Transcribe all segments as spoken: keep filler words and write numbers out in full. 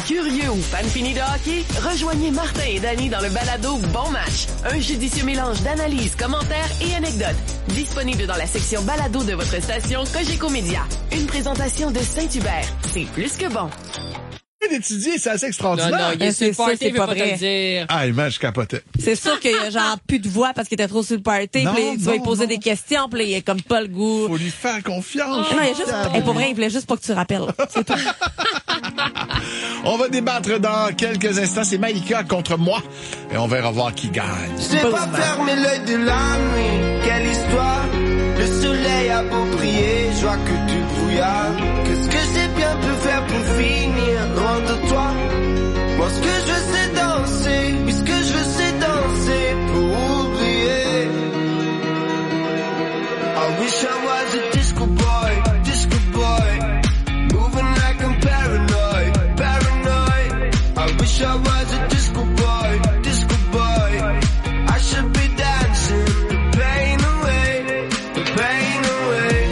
Curieux ou fan fini de hockey? Rejoignez Martin et Danny dans le balado Bon Match. Un judicieux mélange d'analyses, commentaires et anecdotes. Disponible dans la section balado de votre station Cogeco Média. Une présentation de Saint-Hubert. C'est plus que bon. D'étudier, c'est assez extraordinaire. Non, non, il est sur le party, il veut pas te le dire. Ah, man, je capotais. C'est sûr qu'il y a genre plus de voix parce qu'il était trop sur le party. Non, Puis tu vas lui non, poser non. des questions, puis là, il a comme pas le goût. Faut lui faire confiance. Non, il y a juste, hey, pour vrai, il voulait juste pas que tu rappelles. C'est tout. On va débattre dans quelques instants. C'est Maïka contre moi. Et on verra voir qui gagne. J'ai pas fermé l'œil de la nuit. Quelle histoire. Le soleil a beau briller, je vois que du brouillard. Qu'est-ce que j'ai bien pu faire pour finir loin de toi? Moi ce que je veux c'est danser. Oui ce que je veux c'est danser pour oublier. I wish I was a disco boy, disco boy. Moving like I'm paranoid, paranoid. I wish I was a disco boy, disco boy. I should be dancing the pain away, the pain away.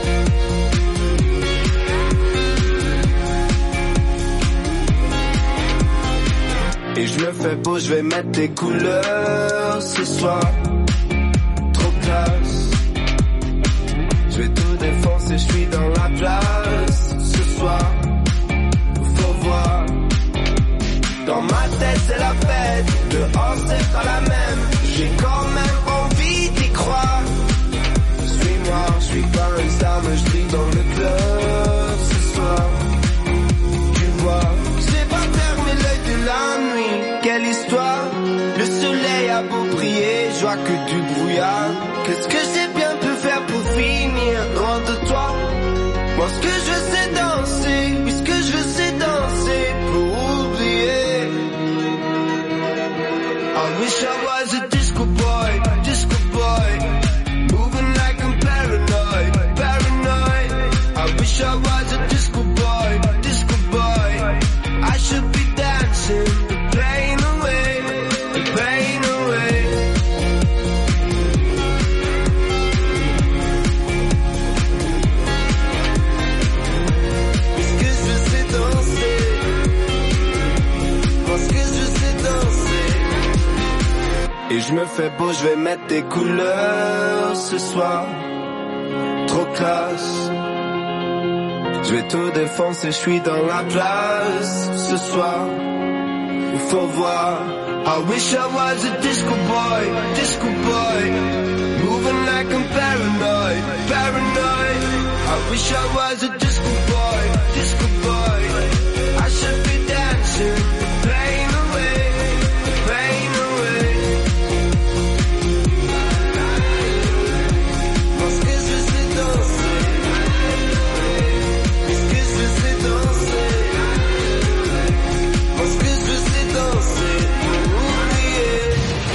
Et je me fais beau, je vais mettre des couleurs ce soir. Trop classe. Je vais tout défoncer, je suis dans la place ce soir. Faut voir. Dans ma tête c'est la fête, dehors c'est pas la même. J'ai quand même envie d'y croire. Suis-moi, je suis pas une star mais je brille dans le club ce soir. Tu vois, j'ai pas fermé l'œil de la nuit. Quelle histoire, le soleil a beau briller, je vois que du brouillard. Qu'est-ce que j'ai bien pu faire pour finir loin de toi? Moi ce que je veux c'est danser, oui ce que je veux c'est danser pour oublier. I wish I was a disco boy, disco boy. Moving like I'm paranoid, paranoid. I wish I was a disco boy, disco boy. I should be dancing the pain away, the pain away. Ce que je veux c'est danser. Moi ce que je veux c'est danser. Et je me fais beau, je vais mettre des couleurs ce soir. Trop classe. Je vais tout défoncer, je suis dans la place ce soir. Il faut voir. I wish I was a disco boy, disco boy. Moving like I'm paranoid, paranoid. I wish I was a disco boy, disco boy. I should be dancing the pain away, the pain away. Moi ce que je veux c'est danser. Ce que je veux c'est danser. Moi ce que je veux c'est danser pour oublier.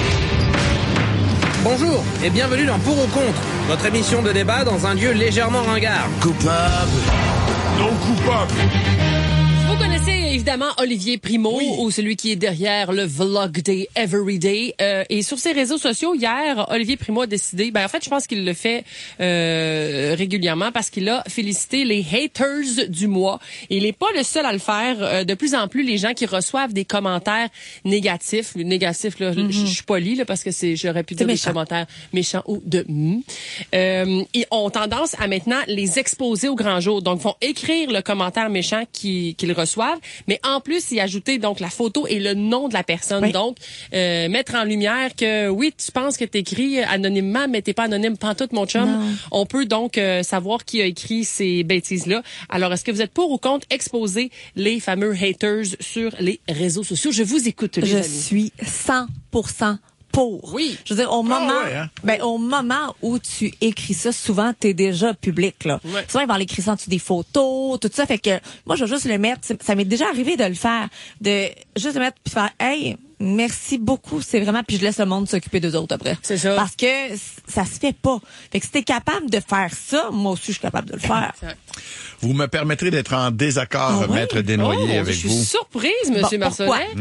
Bonjour et bienvenue dans Pour ou Contre, votre émission de débat dans un lieu légèrement ringard. Coupable. Non coupable. Vous connaissez évidemment Olivier Primo, Oui. ou celui qui est derrière le Vlog Day Everyday. Euh, et sur ses réseaux sociaux, hier, Olivier Primo a décidé, ben en fait, je pense qu'il le fait euh, régulièrement parce qu'il a félicité les haters du mois. Et il n'est pas le seul à le faire. Euh, de plus en plus, les gens qui reçoivent des commentaires négatifs, négatifs, là, mm-hmm. je suis polie là parce que c'est, j'aurais pu dire des commentaires méchants ou de mm, euh, ils ont tendance à maintenant les exposer au grand jour. Donc, vont écrire le commentaire méchant qu'ils qu'ils reçoivent, mais en plus, y ajouter donc la photo et le nom de la personne. Oui. Donc, euh, mettre en lumière que oui, tu penses que t'écris anonymement, mais t'es pas anonyme pantoute, mon chum. Non. On peut donc euh, savoir qui a écrit ces bêtises-là. Alors, est-ce que vous êtes pour ou contre exposer les fameux haters sur les réseaux sociaux? Je vous écoute, les Je amis. suis cent pour cent pour. Oui. Je veux dire, au moment, ah ouais, hein? ben, au moment où tu écris ça, souvent, t'es déjà public, là. Ouais. Souvent, ils vont l'écrire ça en dessous des photos, tout ça. Fait que, moi, je vais juste le mettre. Ça m'est déjà arrivé de le faire. De juste le mettre puis faire, hey, merci beaucoup. C'est vraiment, puis je laisse le monde s'occuper d'eux autres après. C'est ça. Parce que ça se fait pas. Fait que si t'es capable de faire ça, moi aussi, je suis capable de le faire. Vous me permettrez d'être en désaccord, Ah oui? Maître Desnoyers, Oh, avec je suis vous. surprise, Monsieur Bon, Marcelin. Ouais.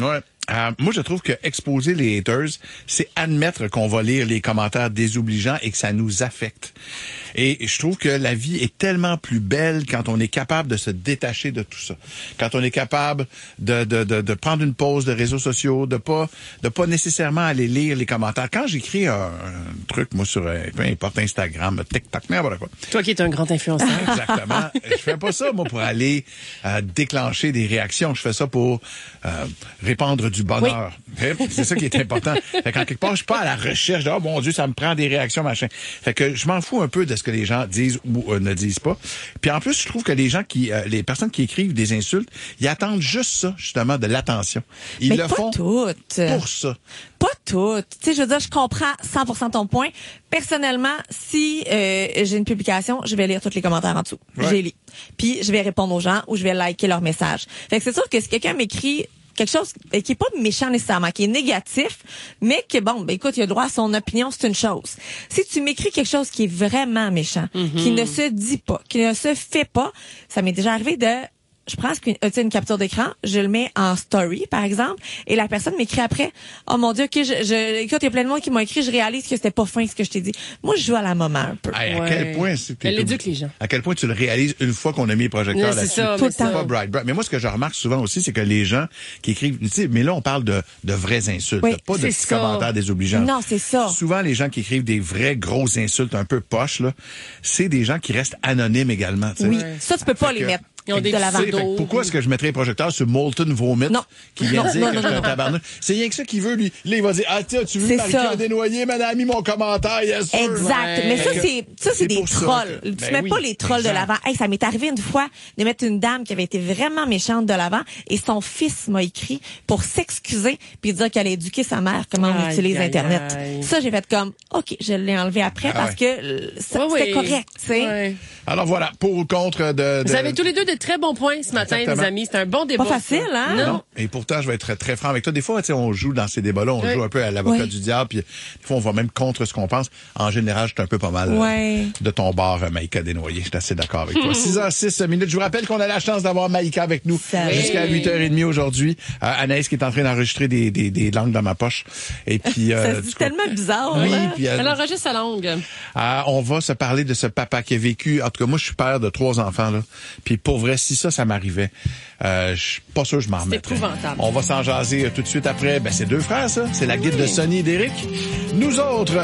Euh, moi, je trouve que exposer les haters, c'est admettre qu'on va lire les commentaires désobligeants et que ça nous affecte. Et je trouve que la vie est tellement plus belle quand on est capable de se détacher de tout ça. Quand on est capable de, de, de, de prendre une pause de réseaux sociaux, de pas, de pas nécessairement aller lire les commentaires. Quand j'écris un, un truc, moi, sur, peu importe, Instagram, TikTok, n'importe quoi. Toi qui es un grand influenceur. Exactement. Je fais pas ça, moi, pour aller euh, déclencher des réactions. Je fais ça pour euh, répandre du bonheur. Oui. C'est ça qui est important. Fait qu'en quelque part, je suis pas à la recherche de « Oh mon Dieu, ça me prend des réactions, machin ». Fait que je m'en fous un peu de ce que les gens disent ou euh, ne disent pas. Puis en plus, je trouve que les gens qui, euh, les personnes qui écrivent des insultes, ils attendent juste ça, justement, de l'attention. Ils Mais le pas font toutes. pour ça. Pas toutes. Tu sais, je veux dire, je comprends cent pour cent ton point. Personnellement, si euh, j'ai une publication, je vais lire tous les commentaires en dessous. Ouais. Je les lis. Puis je vais répondre aux gens ou je vais liker leurs messages. Fait que c'est sûr que si quelqu'un m'écrit quelque chose qui est pas méchant nécessairement, qui est négatif, mais que bon, ben écoute, il a droit à son opinion, c'est une chose. Si tu m'écris quelque chose qui est vraiment méchant, mm-hmm. qui ne se dit pas, qui ne se fait pas, ça m'est déjà arrivé de je prends une, une capture d'écran, je le mets en story, par exemple, et la personne m'écrit après, « Oh mon Dieu, ok, je, je, écoute, il y a plein de monde qui m'ont écrit, je réalise que c'était pas fin ce que je t'ai dit. » Moi, je joue à la moment un peu. Hey, à ouais. quel point c'est... Elle éduque les gens. À quel point tu le réalises une fois qu'on a mis le projecteur ouais, là-dessus. Ça, Tout le c'est temps. pas bright, bright. Mais moi, ce que je remarque souvent aussi, c'est que les gens qui écrivent... Tu sais, mais là, on parle de, de vraies insultes, Oui, pas de c'est petits ça. commentaires désobligeants. Non, c'est ça. Souvent, les gens qui écrivent des vraies grosses insultes un peu poches, là, c'est des gens qui restent anonymes également. Tu sais. Oui, ça, tu peux pas Fait les que- mettre. Ils ont des de l'avant. Fait que pourquoi est-ce que je mettrais un projecteur sur Molten Vomit Non. qui vient Non, dire non, que non, je suis non, un non. tabarnak? C'est rien que ça qu'il veut, lui. Là, il va dire, ah, tiens, tu veux C'est Marie ça. Desnoyers, madame a mis mon commentaire, yes sir. Exact. Ouais. Mais ça, Fait que c'est, ça, c'est c'est des pour ça trolls. que- tu ben mets oui, pas les trolls exact. de l'avant. Hey, ça m'est arrivé une fois de mettre une dame qui avait été vraiment méchante de l'avant et son fils m'a écrit pour s'excuser puis dire qu'elle a éduqué sa mère comment on Aïe, utilise aïe, Internet. aïe. Ça, j'ai fait comme, OK, je l'ai enlevé après Ah parce ouais. que euh, ça, Ouais, c'était oui. correct, tu sais. Ouais. Alors voilà, pour ou contre de... de... Vous avez tous les deux de très bons points ce matin, Exactement. les amis. C'est un bon débat. Pas facile, ça. hein? Non. Non. Et pourtant, je vais être très, très franc avec toi. Des fois, tu sais, on joue dans ces débats-là, on Oui. joue un peu à l'avocat Oui. du diable, puis des fois, on va même contre ce qu'on pense. En général, je suis un peu pas mal euh, Ouais. de ton bord, euh, Maïka Desnoyers. Je suis assez d'accord avec toi. six heures six minutes. Je vous rappelle qu'on a la chance d'avoir Maïka avec nous Salut. jusqu'à huit heures trente aujourd'hui. Euh, Anaïs qui est en train d'enregistrer des, des, des langues dans ma poche. Et puis... Ça euh, se du dit coup- tellement bizarre. Oui, hein? puis... euh, Elle enregistre sa langue. Euh, on va se parler de ce papa qui a vécu... En tout cas, moi, je suis père de trois enfants, là. Puis pour vrai, si ça, ça m'arrivait, euh, je suis pas sûr que je m'en remettrais. épouvantable. On va s'en jaser euh, tout de suite après. Ben, c'est deux frères, ça. C'est la guide de Sonny et d'Éric. Nous autres,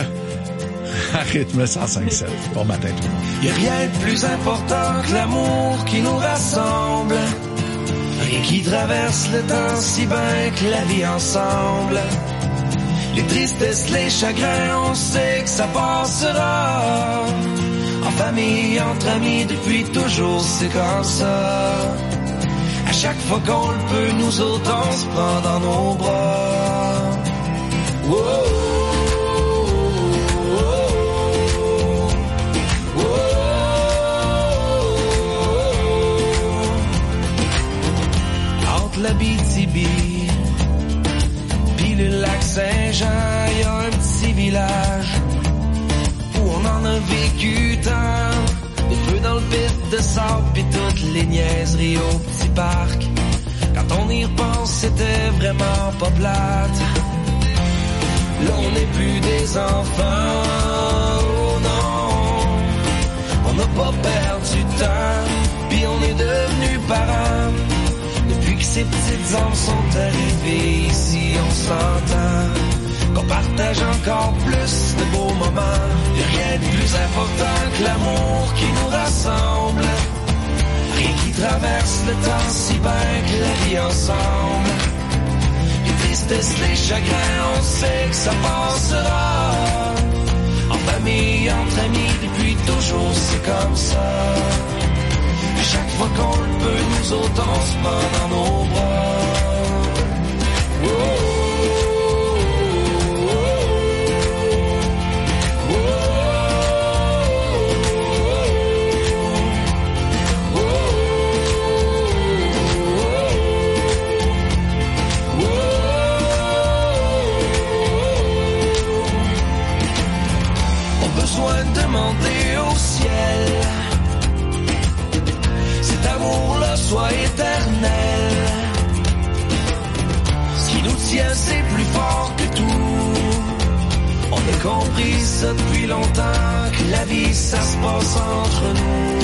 à rythme cent cinq sept. Bon matin, tout le monde. Y a rien de plus important que l'amour qui nous rassemble. Rien qui traverse le temps si bien que la vie ensemble. Les tristesses, les chagrins, on sait que ça passera. En famille, entre amis, depuis toujours, c'est comme ça. À chaque fois qu'on le peut, nous autres, on se prend dans nos bras. Wow. Entre l'Abitibi pis le lac Saint-Jean, y a un petit village où on en a vécu tant. Des feux dans le pit de sable pis toutes les niaiseries au petit parc. Quand on y repense, c'était vraiment pas plate. Là, on n'est plus des enfants, oh non. On n'a pas perdu de temps, pis on est devenus parents. Depuis que ces petites âmes sont arrivées ici, on s'entend qu'on partage encore plus de beaux moments. Y'a rien de plus important que l'amour qui nous rassemble. Rien qui traverse le temps si bien que la vie ensemble. Les tristesses, les chagrins, on sait que ça passera. En famille, entre amis, depuis toujours, c'est comme ça. Et chaque fois qu'on le peut, nous autres, on se prend dans nos bras. Oh. Besoin de demander au ciel cet amour-là soit éternel. compris ça depuis longtemps, que la vie ça se passe entre nous.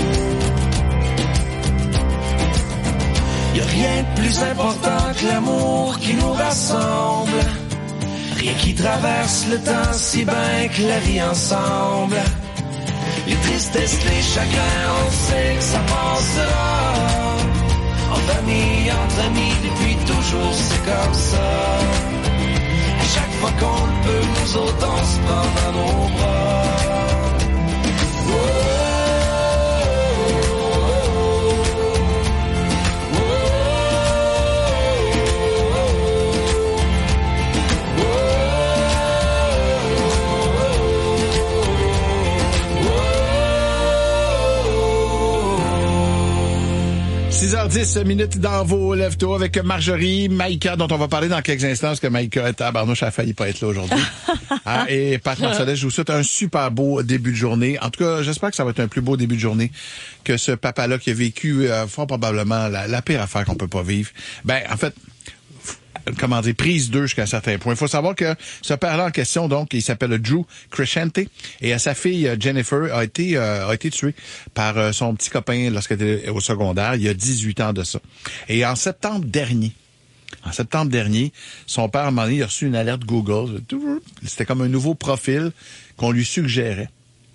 Y a rien de plus important que l'amour qui nous rassemble. Rien qui traverse le temps si bien que la vie ensemble. Les tristesses, les chagrins, on sait que ça passera. Entre amis, entre amis, depuis toujours c'est comme ça. À chaque fois qu'on le peut, nous autres on se prend dans nos bras. Oh. six heures dix minutes dans vos lève-tôt avec Marjorie, Maïka, dont on va parler dans quelques instants, parce que Maïka est à Barnouche, elle a failli pas être là aujourd'hui. ah, et Pat Marcelet, je vous souhaite un super beau début de journée. En tout cas, j'espère que ça va être un plus beau début de journée que ce papa-là qui a vécu euh, fort probablement la, la pire affaire qu'on peut pas vivre. Ben, en fait, comment dire, prise deux jusqu'à un certain point. Il faut savoir que ce père-là en question, donc, il s'appelle Drew Crescente, et sa fille Jennifer a été euh, a été tuée par euh, son petit copain lorsqu'elle était au secondaire, il y a dix-huit ans de ça. Et en septembre dernier, en septembre dernier, son père, à un moment donné, il a reçu une alerte Google. C'était comme un nouveau profil qu'on lui suggérait.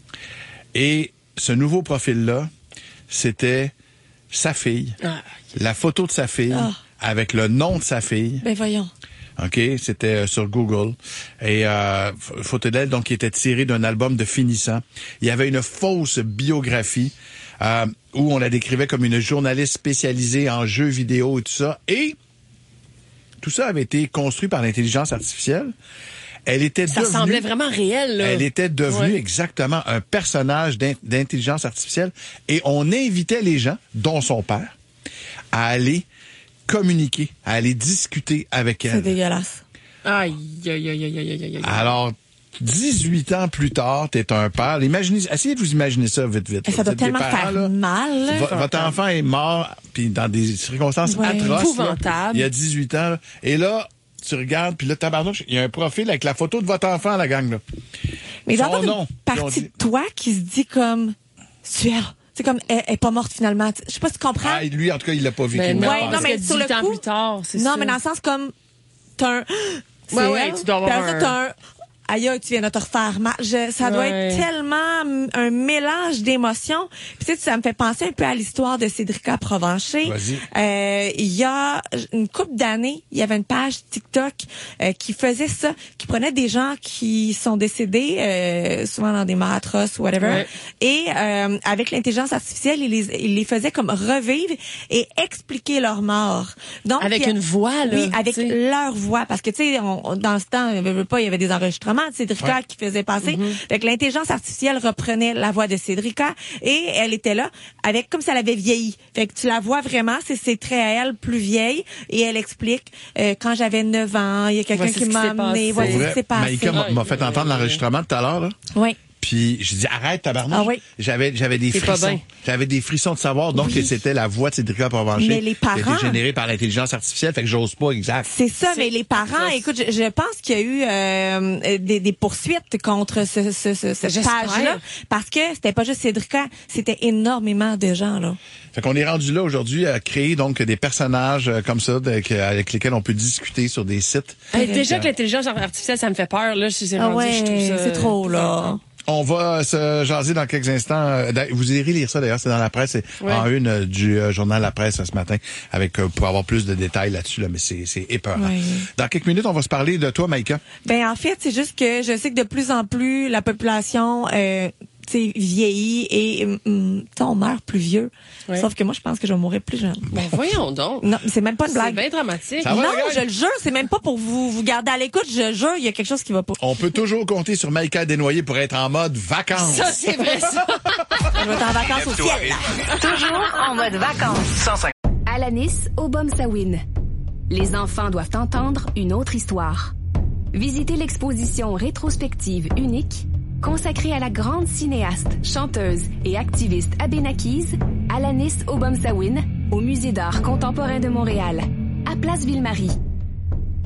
Et ce nouveau profil-là, c'était sa fille, ah. la photo de sa fille, ah. avec le nom de sa fille. Ben voyons. OK, c'était euh, sur Google. Et euh, photo d'elle, donc, qui était tirée d'un album de finissant. Il y avait une fausse biographie euh, où on la décrivait comme une journaliste spécialisée en jeux vidéo et tout ça. Et tout ça avait été construit par l'intelligence artificielle. Elle était ça devenue, semblait vraiment réel, là. Elle était devenue ouais. exactement un personnage d'in- d'intelligence artificielle. Et on invitait les gens, dont son père, à aller communiquer, à aller discuter avec elle. C'est dégueulasse. Aïe, aïe, aïe, aïe, aïe, aïe. Alors, dix-huit ans plus tard, t'es un père. Imaginez, essayez de vous imaginer ça vite, vite. Et ça doit tellement parents, faire là, mal. Là. V- votre enfant est mort, puis dans des circonstances ouais. atroces. Épouvantables. Là, il y a dix-huit ans. Là, et là, tu regardes, puis là, tabarnouche, il y a un profil avec la photo de votre enfant, la gang, là. Mais il doit y avoir nom, une partie dit... de toi qui se dit comme, tu es c'est comme, elle, elle est pas morte finalement. Je sais pas si tu comprends. Ah, lui, en tout cas, il l'a pas vécu. Ben non, ouais, non, mais sur le coup, ans plus tard, c'est non, ça. mais dans le sens comme, t'as un, ouais, ouais, tu dois avoir un... t'as un, aïe, aïe, tu viens de te refaire mal. Je, ça doit ouais. être tellement un mélange d'émotions. Puis tu sais, ça me fait penser un peu à l'histoire de Cédrica Provencher. Vas-y. Euh, il y a une couple d'années, il y avait une page TikTok euh, qui faisait ça, qui prenait des gens qui sont décédés, euh, souvent dans des morts atroces, whatever, ouais. et euh, avec l'intelligence artificielle, il les, il les faisait comme revivre et expliquer leur mort. Donc avec a, une voix, là. Oui, avec t'sais. leur voix, parce que tu sais, dans ce temps, il y avait pas, il y avait des enregistrements de Cédrica ouais. qui faisait passer. Mm-hmm. Fait que l'intelligence artificielle reprenait la voix de Cédrica et elle était là avec comme si elle avait vieilli. Fait que tu la vois vraiment, c'est ses traits à elle plus vieille et elle explique euh, quand j'avais neuf ans, il y a quelqu'un voici qui m'a amené, voici ce qui s'est passé. Maïka m'a, m'a fait entendre l'enregistrement tout à l'heure, là. Oui. Puis j'ai dit arrête tabarnouche. Ah oui. J'avais j'avais des c'est frissons. J'avais des frissons de savoir donc oui. que c'était la voix de Cédrica Provencher. Mais les parents qui était générée par l'intelligence artificielle, fait que j'ose pas exact. C'est ça, c'est... mais les parents, écoute, je, je pense qu'il y a eu euh, des, des poursuites contre ce, ce, ce cette page-là parce que c'était pas juste Cédrica, c'était énormément de gens là. Fait qu'on est rendu là aujourd'hui à créer donc des personnages comme ça avec, avec lesquels on peut discuter sur des sites. Hey, déjà que l'intelligence artificielle, ça me fait peur là, si c'est ah rendu, ouais, je trouve ça... c'est trop là. On va se jaser dans quelques instants. Vous irez lire ça d'ailleurs, c'est dans la presse, c'est ouais. en une du euh, journal La Presse ce matin, avec euh, pour avoir plus de détails là-dessus là, mais c'est c'est épeurant. Ouais. Dans quelques minutes, on va se parler de toi, Maïka. Ben en fait, c'est juste que je sais que de plus en plus la population euh, t'sais, vieillit et hum, on meurt plus vieux. Ouais. Sauf que moi, je pense que je vais mourir plus jeune. Ben voyons donc. Non, c'est même pas une blague. C'est bien dramatique. Non, je le jure, c'est même pas pour vous vous garder à l'écoute. Je jure, il y a quelque chose qui va pas. On peut toujours compter sur Maïka Desnoyers pour être en mode vacances. Ça, c'est vrai, ça. Je vais être en vacances au ciel, là. Toujours en mode vacances. Alanis Obomsawin. Les enfants doivent entendre une autre histoire. Visitez l'exposition rétrospective unique consacrée à la grande cinéaste, chanteuse et activiste abénakise Alanis Obomsawin au Musée d'art contemporain de Montréal, à Place Ville-Marie.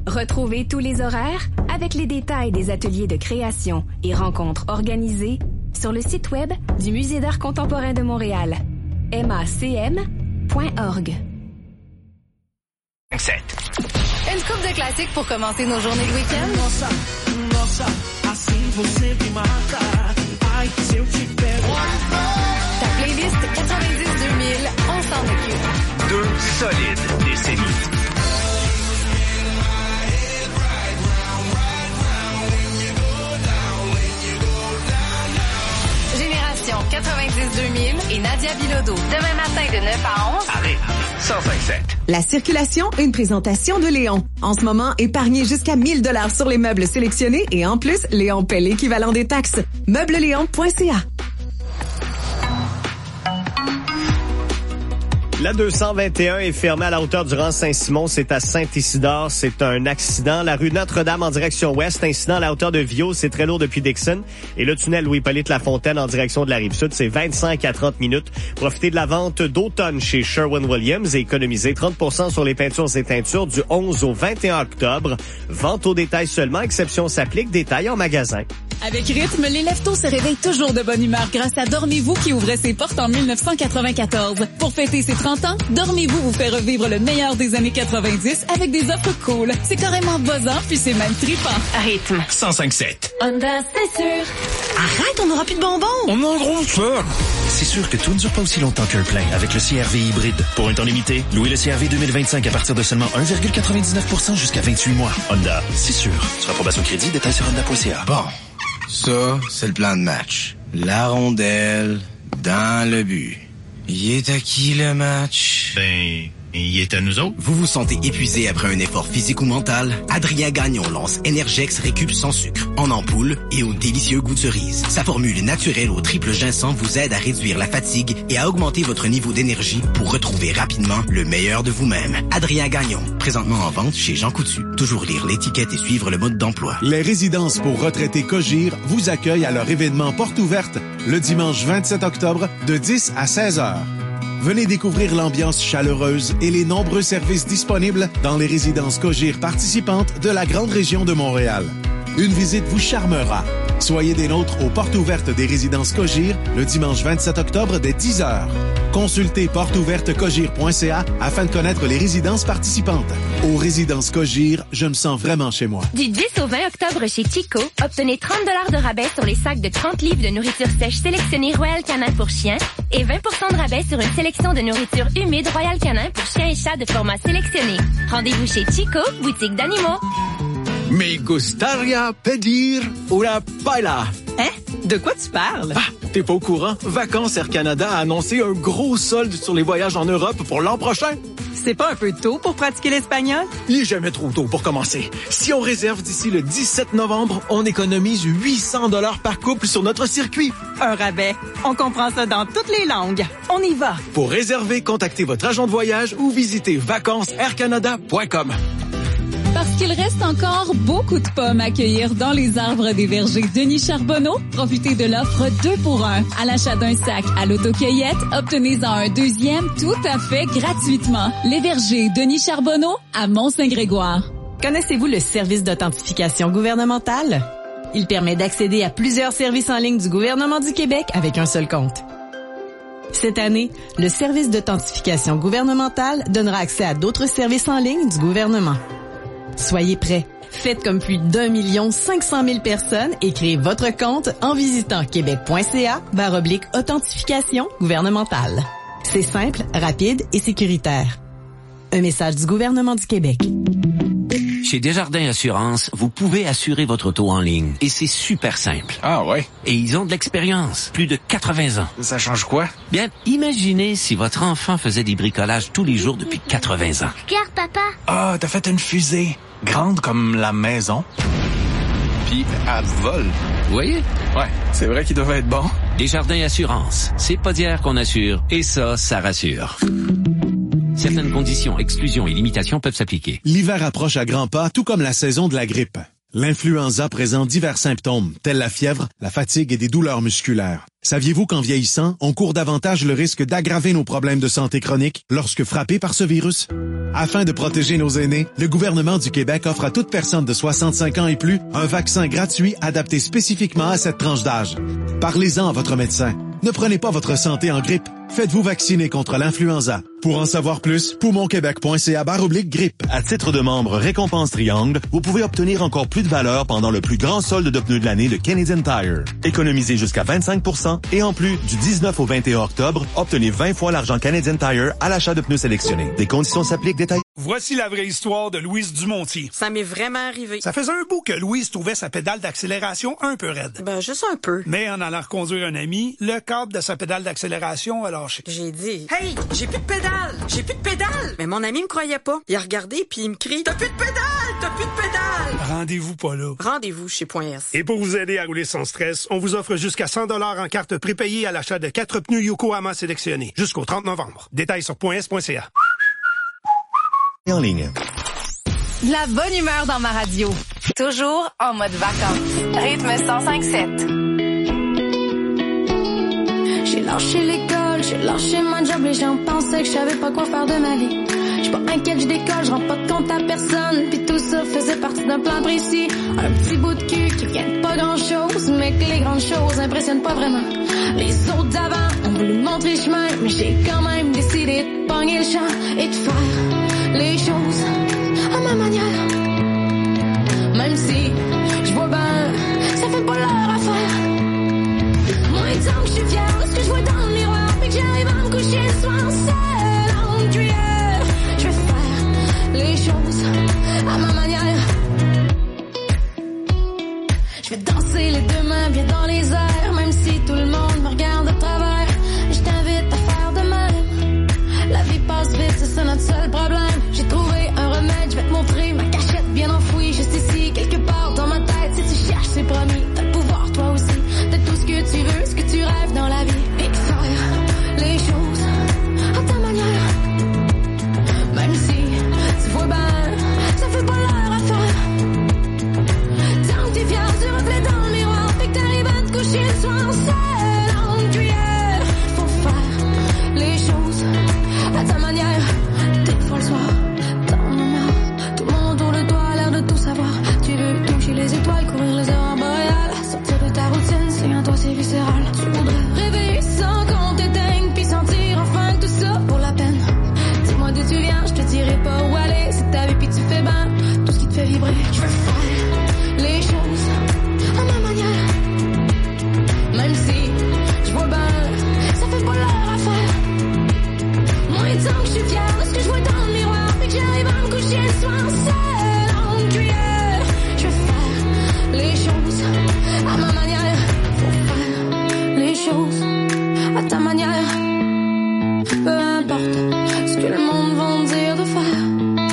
Retrouvez tous les horaires avec les détails des ateliers de création et rencontres organisées sur le site web du Musée d'art contemporain de Montréal, m a c m point org. Une coupe de classiques pour commencer nos journées de week-end. Ta playlist quatre-vingt-dix deux mille, on s'en occupe. Deux solides décennies. Génération quatre-vingt-dix deux mille et Nadia Bilodeau. Demain matin de neuf à onze. Arrête. cent cinq sept. La circulation, une présentation de Léon. En ce moment, épargnez jusqu'à mille dollars sur les meubles sélectionnés et en plus, Léon paie l'équivalent des taxes. meublesléon point c a. La deux cent vingt et un est fermée à la hauteur du rang Saint-Simon. C'est à Saint-Isidore. C'est un accident. La rue Notre-Dame en direction ouest. Incident à la hauteur de Viau. C'est très lourd depuis Dixon. Et le tunnel Louis-Hippolyte Lafontaine en direction de la Rive-Sud. C'est vingt-cinq à trente minutes. Profitez de la vente d'automne chez Sherwin-Williams et économisez trente pour cent sur les peintures et teintures du onze au vingt et un octobre. Vente au détail seulement. Exception s'applique. Détail en magasin. Avec Rythme, les leftos se réveillent toujours de bonne humeur grâce à Dormez-vous qui ouvrait ses portes en dix-neuf cent quatre-vingt-quatorze. Pour fêter ses trente ans, Dormez-vous vous fait revivre le meilleur des années quatre-vingt-dix avec des offres cool. C'est carrément buzzant puis c'est même trippant. Rythme. cent cinq sept. Honda, c'est sûr. Arrête, on n'aura plus de bonbons. On a un gros fun. C'est sûr que tout ne dure pas aussi longtemps qu'un plein avec le C R V hybride. Pour un temps limité, louez le C R V deux mille vingt-cinq à partir de seulement un virgule quatre-vingt-dix-neuf pour cent jusqu'à vingt-huit mois. Honda, c'est sûr. Sur approbation crédit, détails sur honda point c a. Bon, ça, c'est le plan de match. La rondelle dans le but. Il est à qui le match? Ben, il est à nous autres. Vous vous sentez épuisé après un effort physique ou mental? Adrien Gagnon lance Energex Récup sans sucre, en ampoule et au délicieux goût de cerise. Sa formule naturelle au triple ginseng vous aide à réduire la fatigue et à augmenter votre niveau d'énergie pour retrouver rapidement le meilleur de vous-même. Adrien Gagnon, présentement en vente chez Jean Coutu. Toujours lire l'étiquette et suivre le mode d'emploi. Les résidences pour retraités Cogir vous accueillent à leur événement Porte ouverte le dimanche vingt-sept octobre de dix à seize heures. Venez découvrir l'ambiance chaleureuse et les nombreux services disponibles dans les résidences Cogir participantes de la grande région de Montréal. Une visite vous charmera. Soyez des nôtres aux portes ouvertes des résidences Cogir le dimanche vingt-sept octobre dès dix heures. Consultez porte ouverte cogir point c a afin de connaître les résidences participantes. Aux résidences Cogir, je me sens vraiment chez moi. Du dix au vingt octobre chez Chico, obtenez trente dollars de rabais sur les sacs de trente livres de nourriture sèche sélectionnée Royal Canin pour chiens et vingt pour cent de rabais sur une sélection de nourriture humide Royal Canin pour chiens et chats de format sélectionné. Rendez-vous chez Chico, boutique d'animaux. Me gustaría pedir una paella. Hein? De quoi tu parles? Ah, t'es pas au courant? Vacances Air Canada a annoncé un gros solde sur les voyages en Europe pour l'an prochain. C'est pas un peu tôt pour pratiquer l'espagnol? Il est jamais trop tôt pour commencer. Si on réserve d'ici le dix-sept novembre, on économise huit cents dollars par couple sur notre circuit. Un rabais. On comprend ça dans toutes les langues. On y va. Pour réserver, contactez votre agent de voyage ou visitez vacances air canada point com. Parce qu'il reste encore beaucoup de pommes à cueillir dans les arbres des vergers Denis Charbonneau, profitez de l'offre deux pour un. À l'achat d'un sac à l'autocueillette, obtenez-en un deuxième tout à fait gratuitement. Les vergers Denis Charbonneau à Mont-Saint-Grégoire. Connaissez-vous le service d'authentification gouvernementale? Il permet d'accéder à plusieurs services en ligne du gouvernement du Québec avec un seul compte. Cette année, le service d'authentification gouvernementale donnera accès à d'autres services en ligne du gouvernement. Soyez prêts. Faites comme plus d'un million cinq cent mille personnes et créez votre compte en visitant québec.ca barre oblique authentification gouvernementale. C'est simple, rapide et sécuritaire. Un message du gouvernement du Québec. Chez Desjardins Assurance, vous pouvez assurer votre auto en ligne. Et c'est super simple. Ah ouais? Et ils ont de l'expérience. Plus de quatre-vingts ans. Ça change quoi? Bien, imaginez si votre enfant faisait des bricolages tous les jours depuis quatre-vingts ans. Regarde, papa. Ah, t'as fait une fusée. Grande comme la maison. Puis, elle vole. Vous voyez? Ouais, c'est vrai qu'ils doivent être bons. Desjardins Assurance. C'est pas d'hier qu'on assure. Et ça, ça rassure. Certaines conditions, exclusions et limitations peuvent s'appliquer. L'hiver approche à grands pas, tout comme la saison de la grippe. L'influenza présente divers symptômes, tels la fièvre, la fatigue et des douleurs musculaires. Saviez-vous qu'en vieillissant, on court davantage le risque d'aggraver nos problèmes de santé chronique lorsque frappés par ce virus? Afin de protéger nos aînés, le gouvernement du Québec offre à toute personne de soixante-cinq ans et plus un vaccin gratuit adapté spécifiquement à cette tranche d'âge. Parlez-en à votre médecin. Ne prenez pas votre santé en grippe. Faites-vous vacciner contre l'influenza. Pour en savoir plus, poumonquebec.ca barre oblique grippe. À titre de membre Récompense Triangle, vous pouvez obtenir encore plus de valeur pendant le plus grand solde de pneus de l'année de Canadian Tire. Économisez jusqu'à vingt-cinq pour cent et en plus, du dix-neuf au vingt et un octobre, obtenez vingt fois l'argent Canadian Tire à l'achat de pneus sélectionnés. Des conditions s'appliquent, détails. Voici la vraie histoire de Louise Dumontier. Ça m'est vraiment arrivé. Ça faisait un bout que Louise trouvait sa pédale d'accélération un peu raide. Ben, juste un peu. Mais en allant reconduire un ami, le câble de sa pédale d'accélération a lâché. J'ai dit, hey, j'ai plus de pédale, j'ai plus de pédale. Mais mon ami me croyait pas. Il a regardé puis il me crie, t'as plus de pédale, t'as plus de pédale. Rendez-vous pas là. Rendez-vous chez Point S. Et pour vous aider à rouler sans stress, on vous offre jusqu'à cent dollars en carte prépayée à l'achat de quatre pneus Yokohama sélectionnés jusqu'au trente novembre. Détails sur point s point c a. En ligne. De la bonne humeur dans ma radio. Toujours en mode vacances. Rythme cent cinq sept. J'ai lâché l'école, j'ai lâché ma job, les gens pensaient que je savais pas quoi faire de ma vie. J'suis pas inquiète, je décolle, je rends pas de compte à personne. Pis tout ça faisait partie d'un plan précis. Un petit bout de cul qui vient de pas grand chose, mais que les grandes choses impressionnent pas vraiment. Les autres d'avant ont voulu montrer chemin, mais j'ai quand même décidé de pogner le champ et de faire les choses à ma manière. Même si je vois ben, ça fait pas leur affaire. Moi, tant que je suis fière de ce que je vois dans le miroir, puis que j'arrive à me coucher le soir seule en cuillère, je vais faire les choses à ma manière. Je vais danser les deux mains bien dans les airs, même si tout le monde me regarde de travers. Je t'invite à faire de même. La vie passe vite, c'est ça notre seul problème. J'ai trouvé un remède, je vais te montrer ma cachette bien enfouie, juste ici, quelque part dans ma tête. Si tu cherches, c'est promis, t'as le pouvoir toi aussi. T'as tout ce que tu veux, ce que tu rêves dans la vie. Et faire les choses à ta manière. Même si tu vois ben, ça fait pas leur affaire. Tant que t'es fière du reflet dans le miroir, fait que t'arrives à te coucher le soir seul en cuillère. Faut faire les choses à ta manière. Des fois le soir, t'en as marre. Tout le monde autour de toi a l'air de tout savoir. Tu veux toucher les étoiles, courir les aurores boréales, sortir de ta routine, c'est un toi c'est viscéral. Tu voudrais rêver sans qu'on t'éteigne, puis sentir enfin que tout ça vaut la peine. Dis-moi d'où tu viens, je te dirai pas où aller. C'est ta vie puis tu fais ben tout ce qui te fait vibrer. Je veux faire les choses à ma manière. Même si je vois ben, ça fait pas leur affaire. Moi tant que je suis fière de ce que je vois dans le miroir, puis que j'arrive à me coucher le soir seule en cuillère, je vais faire les choses à ma manière. Faut faire les choses à ta manière. Peu importe ce que le monde va me dire de faire.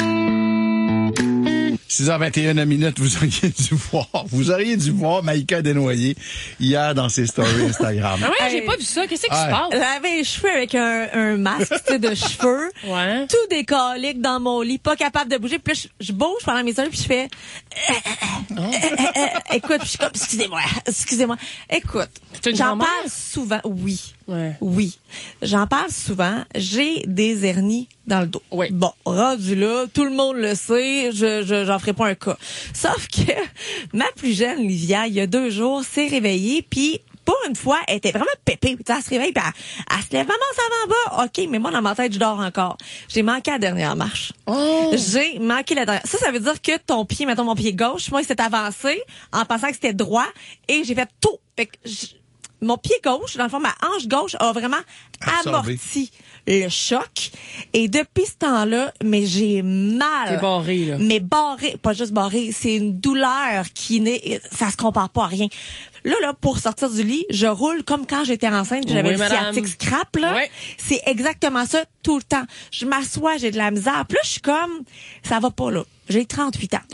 six heures vingt et une minutes, vous auriez dû voir, vous auriez dû voir Maïka Desnoyers hier dans ses stories Instagram. Ah ouais, j'ai pas vu ça. Qu'est-ce qui se passe? Elle avait les cheveux avec un, un masque, tu sais, de cheveux. Ouais. Tout décalique dans mon lit, pas capable de bouger. Puis là, je, je bouge pendant mes stories, puis je fais... Oh. Écoute, puis je suis comme, excusez-moi, excusez-moi. Écoute, j'en parle souvent. Oui. Ouais. Oui. J'en parle souvent. J'ai des hernies dans le dos. Oui. Bon, rendu là, tout le monde le sait, je, je j'en ferai pas un cas. Sauf que ma plus jeune, Livia, il y a deux jours, s'est réveillée, puis pour une fois, elle était vraiment pépée. Tu sais, elle se réveille, puis elle, elle se lève, maman, ça va en bas. OK, mais moi, dans ma tête, je dors encore. J'ai manqué la dernière marche. Oh. J'ai manqué la dernière. Ça, ça veut dire que ton pied, mettons mon pied gauche, moi, il s'est avancé en pensant que c'était droit, et j'ai fait tout. Fait que j'... mon pied gauche, dans le fond, ma hanche gauche a vraiment Absorbé. amorti le choc. Et depuis ce temps-là, mais j'ai mal. T'es barré, là. Mais barré, pas juste barré, c'est une douleur qui n'est, ça se compare pas à rien. Là, là, pour sortir du lit, je roule comme quand j'étais enceinte, j'avais Oui, le madame. sciatique scrap, là. Oui. C'est exactement ça, tout le temps. Je m'assois, j'ai de la misère. Puis là, je suis comme, ça va pas, là. J'ai trente-huit ans.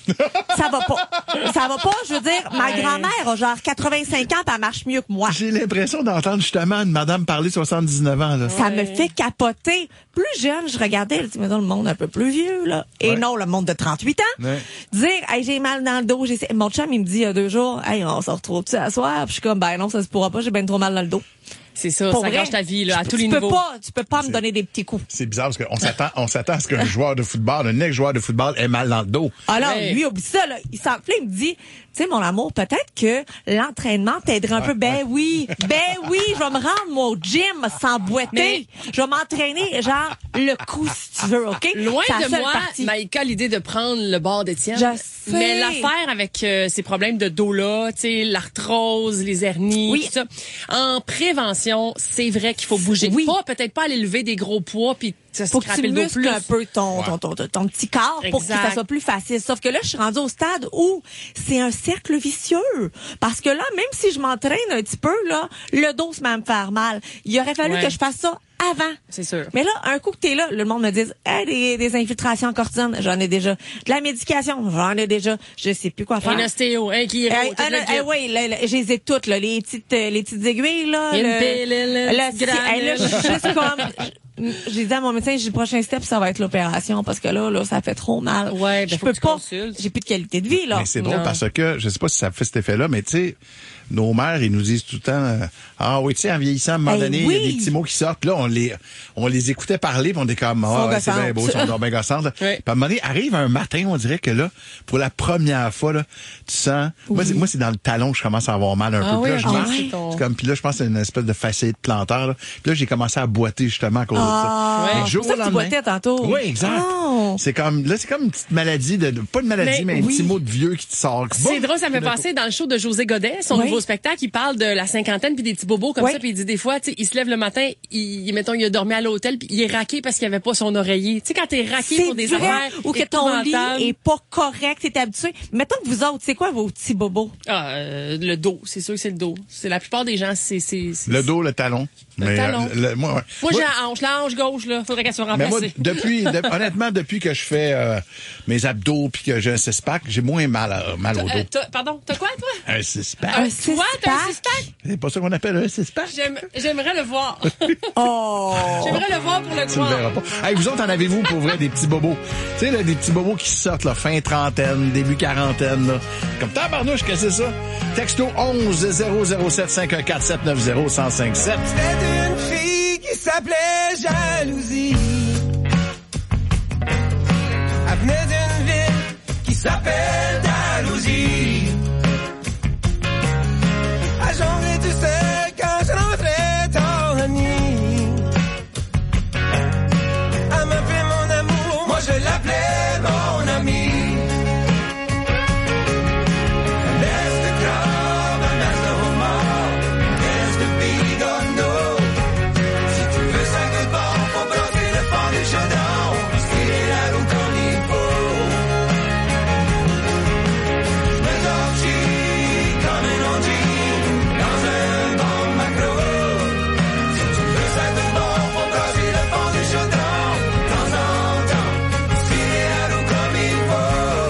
Ça va pas. Ça va pas. Je veux dire, ma grand-mère a genre quatre-vingt-cinq ans, pis elle marche mieux que moi. J'ai l'impression d'entendre justement une madame parler soixante-dix-neuf ans, là. Ça me fait capoter. Plus jeune, je regardais, je dis, mais dans le monde un peu plus vieux, là. Et Ouais. non, le monde de trente-huit ans. Ouais. Dire, hey, j'ai mal dans le dos. J'ai... Mon chum, il me dit il y a deux jours, hey, on se retrouve-tu à soir? Puis je suis comme, ben non, ça se pourra pas, j'ai bien trop mal dans le dos. C'est ça, Pour ça vrai, gâche ta vie, là, à tu- tous les tu peux niveaux. Pas, tu peux pas me donner des petits coups. C'est bizarre parce qu'on s'attend, on s'attend à ce qu'un joueur de football, un ex-joueur de football ait mal dans le dos. Alors, Ouais. lui, oublie ça, là. Il s'enfle, il me dit, tu sais, mon amour, peut-être que l'entraînement t'aiderait un peu. Ben oui, ben oui, je vais me rendre, moi, au gym, sans boiter. Mais- Je vais m'entraîner, genre, le coup, si tu veux, OK? Loin C'est la de seule moi, partie. Maïka, l'idée de prendre le bord d'Étienne. Je sais. Mais l'affaire avec euh, ces problèmes de dos-là, tu sais, l'arthrose, les hernies, Oui. tout ça. En prévention, c'est vrai qu'il faut bouger. Oui. Pas, peut-être pas aller lever des gros pois puis se Faut que scraper tu le dos muscles plus. un peu ton, ton, ton, ton, ton petit corps pour que Exact. ça soit plus facile. Sauf que là, je suis rendue au stade où c'est un cercle vicieux. Parce que là, même si je m'entraîne un petit peu, là, le dos se met à me faire mal. Il aurait fallu Ouais. que je fasse ça avant. C'est sûr. Mais là, un coup que t'es là, le monde me dit, hey, des, des infiltrations en cortisone, j'en ai déjà. De la médication, j'en ai déjà. Je sais plus quoi faire. Un ostéo, un qui Hey, ah, là, hey, oui, là, là, je les ai toutes, là, les petites, euh, les petites aiguilles, là. Une le- pilule, une là, petite si- hey, là, je suis granule. juste comme, je- j'ai dit à mon médecin, j'ai dit, le prochain step, ça va être l'opération, parce que là, là, ça fait trop mal. Ouais, ben, je faut peux que tu pas. consultes. J'ai plus de qualité de vie, là. Mais c'est drôle Non. parce que, je sais pas si ça fait cet effet-là, mais tu sais, nos mères, ils nous disent tout le temps, euh, ah oui, tu sais, en vieillissant, à un moment Eh donné, il y a oui. des petits mots qui sortent. Là, on les, on les écoutait parler, puis on était comme, ah, Sont ouais, c'est bien beau, gossantes. ils sont bien gossantes. là. Ouais. Puis à un moment donné, arrive un matin, on dirait que là, pour la première fois, là, tu sens, moi, c'est, moi, c'est dans le talon que je commence à avoir mal un Ah peu. Puis oui, là, je ok, marche. c'est ton- C'est comme, puis là, je pense que c'est une espèce de facette de planteur, là. Puis là, j'ai commencé à boiter, justement, à cause Ah. de ça. Ouais. Mais jour C'est pour ça au que tu lendemain- boitais tantôt. Oui, exact. Oh. C'est comme, là, c'est comme une petite maladie de, de- pas une maladie, mais, Mais un oui. petit mot de vieux qui te sort. C'est drôle, ça me fait penser dans le show de José Godet, son Oui. nouveau spectacle, il parle de la cinquantaine puis des petits bobos comme Oui. ça, puis il dit des fois, tu sais, il se lève le matin, il, mettons, il a dormi à l'hôtel puis il est raqué parce qu'il avait pas son oreiller. Tu sais, quand t'es raqué pour des vrai, affaires ou que ton lit épouvantables. est pas correct, t'es habitué. Mettons que vous autres, c'est quoi vos petits bobos? Ah, euh, le dos, c'est sûr que c'est le dos. C'est la plupart des gens, c'est c'est c'est- Le dos, le talon. Le Mais, talon. euh, le- moi, ouais. Moi, j'ai la hanche, la hanche gauche là, faudrait qu'elle soit mais moi, remplacée. depuis, de- honnêtement, depuis que je fais euh, mes abdos puis que j'ai un six-pack, j'ai moins mal, à- mal au Euh, dos. t'as- pardon, t'as quoi toi? Un six-pack. Un Un toi, t'as un six-pack? six-pack? C'est pas ça qu'on appelle un six-pack? J'aime- J'aimerais le voir. Oh! J'aimerais le voir pour le Tu le verras croire. pas. Hey, vous autres, en avez-vous pour vrai des petits bobos? Tu sais, là, des petits bobos qui sortent, là, fin trentaine, début quarantaine, là. Comme tabarnouche, qu'est-ce que c'est ça? Texto onze zéro zéro sept cinq un quatre sept neuf zéro un zéro cinq sept. C'était une fille qui s'appelait Jalousie. Elle venait d'une ville qui s'appelle Dalhousie. À jongler tout seul quand je rentrais ton ami. Elle m'appelait mon amour, moi je l'appelais mon ami. Un laisse de crabe, un laisse de homard, un laisse de bigorneau. Si tu veux ça que bon, faut brasser le fond du chaudron, puis tirer la roue comme il faut. Je me torchis comme un ondine dans un bon macro. Si tu veux ça que bon, faut brasser le fond du chaudron, de temps en temps, puis tirer la roue comme il faut.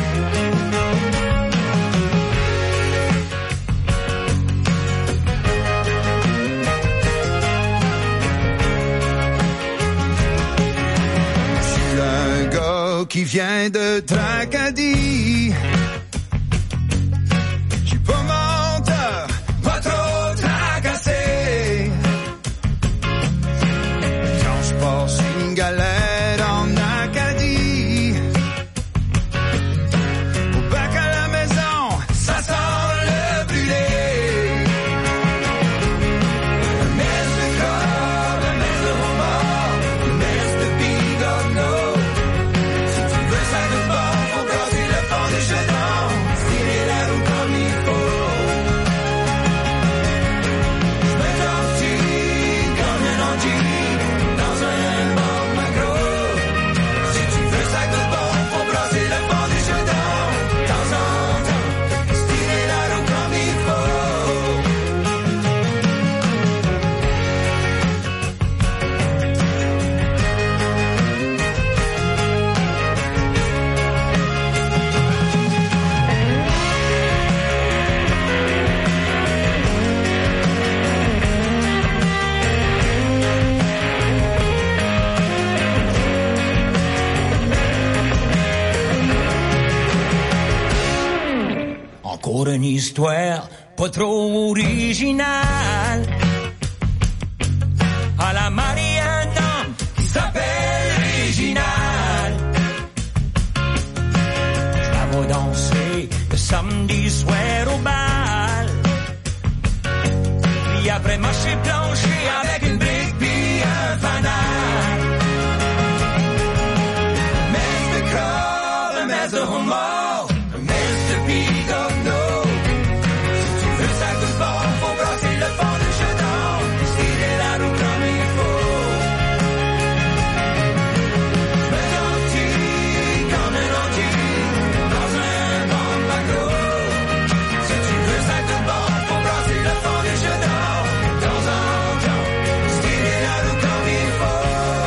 Je suis un gars qui vient de Tracadie. Je suis pas menteur, pas trop tracassé. Quand je passe une galère en Acadie, au bac à la maison, ça sent le brûlé. Un messe de crabe, un messe de homard, un messe de bigorneau. Si tu veux ça de bon, faut brasser le fond du chaudron. pour une histoire pas trop originale. À la mariée, un homme qui s'appelle Réginal. Je la vois danser le samedi soir au bal. Puis après marcher plancher avec une brique puis un fanal. Mister Crow, Mister Homo, Mister Bigogno. Si tu veux ça tout bord, faut brasser le fond du chaudron. Tirer la roue comme il faut. Me gentil comme un entier dans un bon bateau. Si tu veux ça tout bord, faut brasser le fond du chaudron. De temps en temps, tirer la roue comme il faut.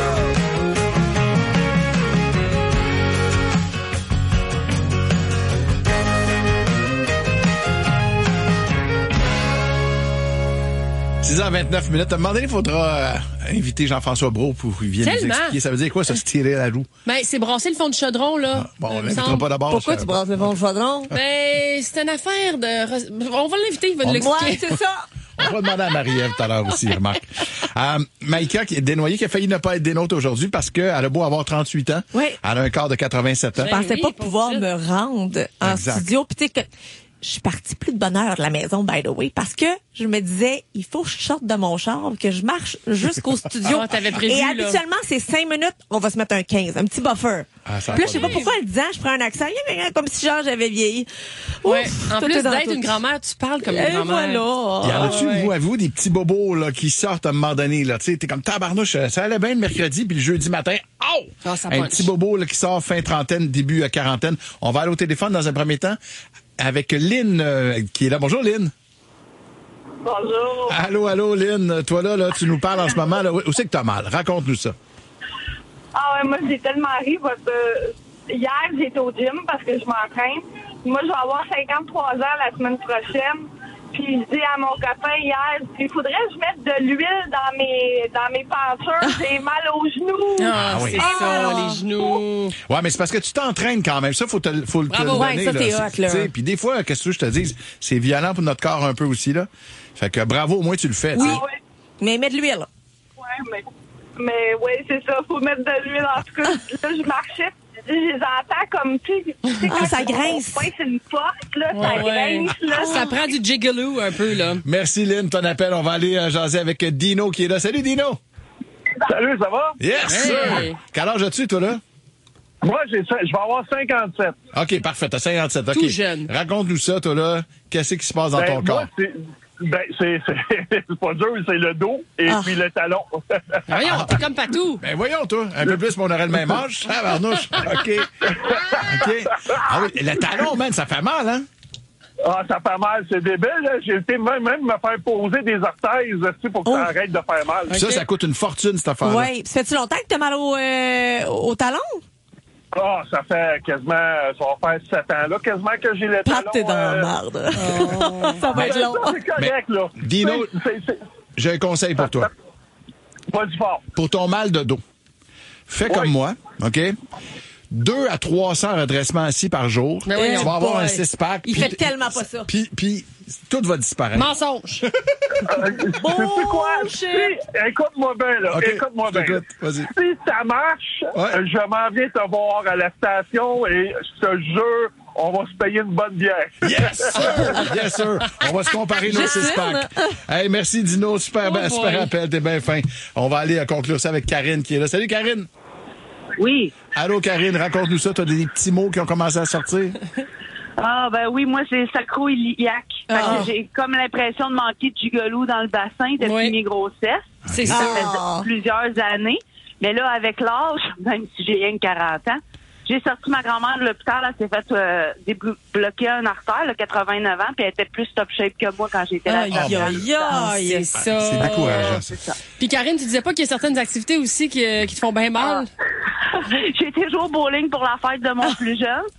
six heures vingt-neuf minutes. À un moment donné, il faudra euh, inviter Jean-François Brault pour qu'il vienne nous Tellement. expliquer. Ça veut dire quoi, ça, se tirer la roue? Ben, c'est brasser le fond du chaudron, là. Bon, on Il me l'invitera semble. pas d'abord. Pourquoi je tu sais brasses le fond du chaudron? Ben, c'est une affaire de... On va l'inviter, il va On- nous l'expliquer. Ouais, c'est ça. On va demander à Marie-Ève tout à l'heure aussi, remarque. Euh, Maïka, qui est dénoyée, qui a failli ne pas être des nôtres aujourd'hui parce qu'elle a beau avoir trente-huit ans. Oui. Elle a un quart de quatre-vingt-sept ans. Je pensais oui, pas pas pouvoir tout de me rendre en Exact. studio. Puis tu sais que je suis partie plus de bonne heure de la maison, by the way, parce que je me disais, il faut que je sorte de mon char, que je marche jusqu'au studio. Ah, t'avais prévu, Et là. habituellement, c'est cinq minutes, on va se mettre un quinze, un petit buffer. Ah, ça a Puis là, pas je sais pas de- pourquoi en le disant, je prends un accent, comme si genre j'avais vieilli. Ouais. Ouf, En tout plus est dans d'être tout. une grand-mère, tu parles comme une Et grand-mère. Il y en voilà. a-tu, ouais. vous, à vous, des petits bobos là, qui sortent à un moment donné? Là, tu sais, t'es comme tabarnouche, ça allait bien le mercredi, puis le jeudi matin, oh! Ah, ça un punch. petit bobo là, qui sort fin trentaine, début à quarantaine. On va aller au téléphone dans un premier temps avec Lynn euh, qui est là. Bonjour, Lynn. Bonjour. Allô, allô, Lynn. Toi, là, là, tu nous parles en ce moment. Là. Où c'est que t'as mal? Raconte-nous ça. Ah ouais, moi j'ai tellement ri parce que hier j'étais au gym parce que je m'entraîne. Moi je vais avoir cinquante-trois ans la semaine prochaine. Puis je dis à mon copain hier, il faudrait que je mette de l'huile dans mes dans mes pentures. J'ai mal aux genoux. Ah, Ah oui. c'est ça, les genoux. Ouais, mais c'est parce que tu t'entraînes quand même. Ça, faut te, faut te Bravo. le Ouais, donner. ça, t'es là. hot, là. Tu sais, puis des fois, qu'est-ce que tu veux que je te dise? C'est violent pour notre corps un peu aussi, là. Fait que bravo, au moins tu le fais. Oui. tu sais. Ouais, Mais mets de l'huile. ouais, mais mais ouais, c'est ça, faut mettre de l'huile en tout cas. Là je marchais, je les entends comme tu sais, tu sais, Ah, quand ça on- grince. Ouais, c'est une porte là, ça Ouais, ouais. grince là. Ça prend du jigaloo un peu, là. Merci, Lynn, ton appel. On va aller euh, jaser avec Dino qui est là. Salut, Dino. Salut, ça va? Yes! Hey. sir. Quel âge as-tu, toi, là? Moi, j'ai, je vais avoir cinquante-sept. OK, parfait. T'as cinquante-sept. OK. Tout jeune. Raconte-nous ça, toi, là. Qu'est-ce qui se passe dans Ben, ton moi, corps? c'est, ben, c'est, c'est, c'est pas dur, c'est le dos et Ah. puis le talon. Voyons, t'es comme Patou. Ben voyons, toi. Un peu plus, mais on aurait le même âge. Ah, Barnouche. OK. OK. Ah oui, le talon, man, ça fait mal, hein? Ah, ça fait mal, c'est débile. Là. J'ai été même, même me faire poser des orthèses tu sais, pour que Oh. ça arrête de faire mal. Ça, ça coûte une fortune, cette affaire-là. Ouais. Ça fait-tu longtemps que t'as mal au, euh, au talon? Ah, ça fait quasiment, ça va faire sept ans, là, quasiment que j'ai le Pat, talon. t'es dans la euh, marde. Ça va ben, être ça, long. c'est correct, là. Dino, C'est- c'est- j'ai un conseil pour toi. Pas du fort. Pour ton mal de dos, fais comme moi, OK? Deux à trois cents redressements assis par jour. Mais voyons. Tu vas avoir Boy. un six-pack. Il puis- fait tellement pas ça. Puis, puis tout va disparaître. Mensonge. Euh, sais-tu quoi? Si- écoute-moi bien, là. OK, Écoute-moi je bien. t'écoute. Vas-y. Si ça marche, Ouais. euh, je m'en viens te voir à la station et je te jure, on va se payer une bonne bière. Yes, sir! Yes, sir! On va se comparer nos J'assume. six-packs. Hey, merci, Dino. Super, Oh ben- super boy. appel. T'es bien fin. On va aller euh, conclure ça avec Karine qui est là. Salut, Karine. Oui. Allô, Karine. Raconte-nous ça. T'as des petits mots qui ont commencé à sortir? Ah, ben oui, moi, c'est sacro-iliaque. Fait Ah. que j'ai comme l'impression de manquer de gigolo dans le bassin depuis Oui. mes grossesses. C'est Ça ça. fait plusieurs années. Mais là, avec l'âge, même si j'ai rien que quarante ans, j'ai sorti ma grand-mère de l'hôpital. Elle s'est fait euh, débloquer un artère, là, quatre-vingt-neuf ans, puis elle était plus top shape que moi quand j'étais là. Aïe, aïe, aïe. Ah, C'est ça. C'est décourageant, ça. c'est ça. Puis Karine, tu disais pas qu'il y a certaines activités aussi qui, euh, qui te font bien mal? J'ai été jouer au bowling pour la fête de mon plus jeune.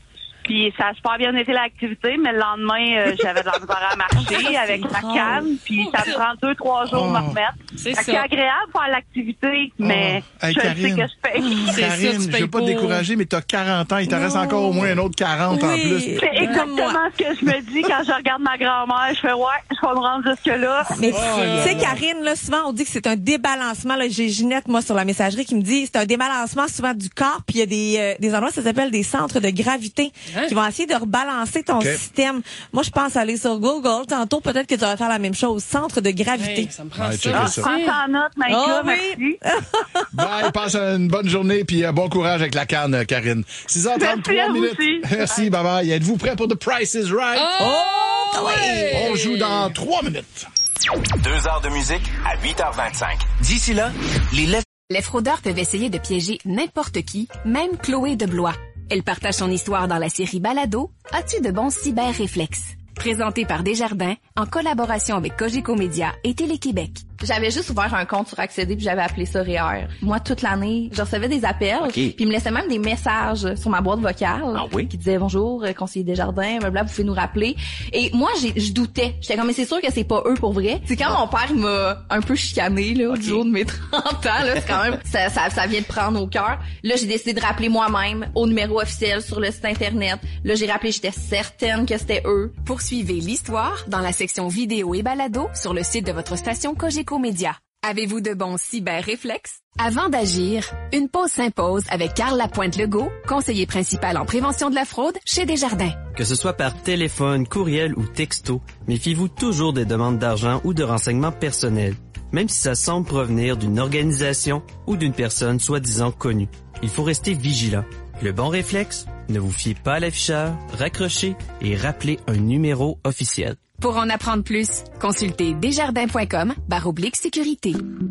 Puis ça a super bien été l'activité, mais le lendemain, euh, j'avais de la misère à marcher avec la canne. Puis ça me prend deux, trois jours Oh, de me remettre. C'est Fait que ça. C'est agréable de faire l'activité, mais Hey, je Karine. sais que je paye. C'est ça, Karine, tu je payes veux pas te pour- décourager, mais t'as quarante ans. Il te reste encore au moins un autre quarante en Oui. plus. C'est Comme exactement moi. ce que je me dis quand je regarde ma grand-mère. Je fais, ouais, je vais me rendre jusque-là. Mais Oh, tu là, sais, là. Karine, là, souvent, on dit que c'est un débalancement. Là, j'ai Ginette, moi, sur la messagerie, qui me dit c'est un débalancement souvent du corps. Puis il y a des, euh, des endroits, ça s'appelle des centres de gravité, Hein? qui vont essayer de rebalancer ton OK. système. Moi, je pense aller sur Google. Tantôt, peut-être que tu vas faire la même chose. Centre de gravité. Hey, ça me prend Ouais, ça. checker Ah, ça. prends ça en note, Maïka, Oh, oui. merci. Bye, passe une bonne journée, puis euh, bon courage avec la canne, euh, Karine. six heures trente-trois Merci à vous minutes. aussi. Merci, bye bye. Êtes-vous prêts pour The Price is Right? Oh, ouais! On joue dans trois minutes. Deux heures de musique à huit heures vingt-cinq. D'ici là, les lèvres... Les fraudeurs peuvent essayer de piéger n'importe qui, même Chloé de Blois. Elle partage son histoire dans la série Balado. As-tu de bons cyber-réflexes? Présenté par Desjardins, en collaboration avec Cogeco Média et Télé-Québec. J'avais juste ouvert un compte sur Accéder puis j'avais appelé ça R E R. Moi, toute l'année, je recevais des appels Okay. puis ils me laissaient même des messages sur ma boîte vocale Ah oui? qui disaient bonjour, euh, conseiller Desjardins, blablabla, vous pouvez nous rappeler. Et moi, j'ai, je doutais. J'étais comme, mais c'est sûr que c'est pas eux pour vrai. C'est quand mon père il m'a un peu chicané là, au jour de mes trente ans. Là, c'est quand même, ça, ça, ça vient de prendre au cœur. Là, j'ai décidé de rappeler moi-même au numéro officiel sur le site Internet. Là, j'ai rappelé, j'étais certaine que c'était eux. Poursuivez l'histoire dans la section vidéo et balado sur le site de votre station Cogeco Média. Avez-vous de bons cyber-réflexes? Avant d'agir, une pause s'impose avec Carl Lapointe-Legault, conseiller principal en prévention de la fraude chez Desjardins. Que ce soit par téléphone, courriel ou texto, méfiez-vous toujours des demandes d'argent ou de renseignements personnels, même si ça semble provenir d'une organisation ou d'une personne soi-disant connue. Il faut rester vigilant. Le bon réflexe, ne vous fiez pas à l'afficheur, raccrochez et rappelez un numéro officiel. Pour en apprendre plus, consultez desjardins.com barre oblique sécurité.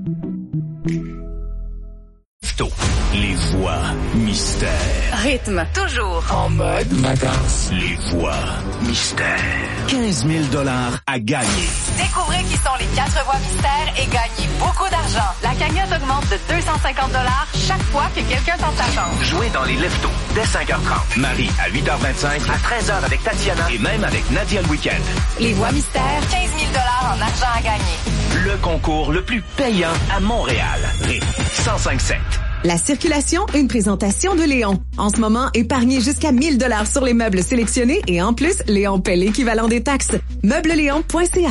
Les voix mystères. Rythme. Toujours. En mode vacances. Les voix mystères. quinze mille dollars à gagner. Découvrez qui sont les quatre voix mystères et gagnez beaucoup d'argent. La cagnotte augmente de deux cent cinquante dollars chaque fois que quelqu'un tente sa chance. Jouez dans les leftos dès cinq heures trente. Marie à huit heures vingt-cinq, à treize heures avec Tatiana et même avec Nadia le week-end. Les voix mystères, quinze mille dollars en argent à gagner. Le concours le plus payant à Montréal. Rythme cent cinq sept. La circulation, une présentation de Léon. En ce moment, épargnez jusqu'à mille dollars sur les meubles sélectionnés et en plus, Léon paie l'équivalent des taxes. meublesléon point c a.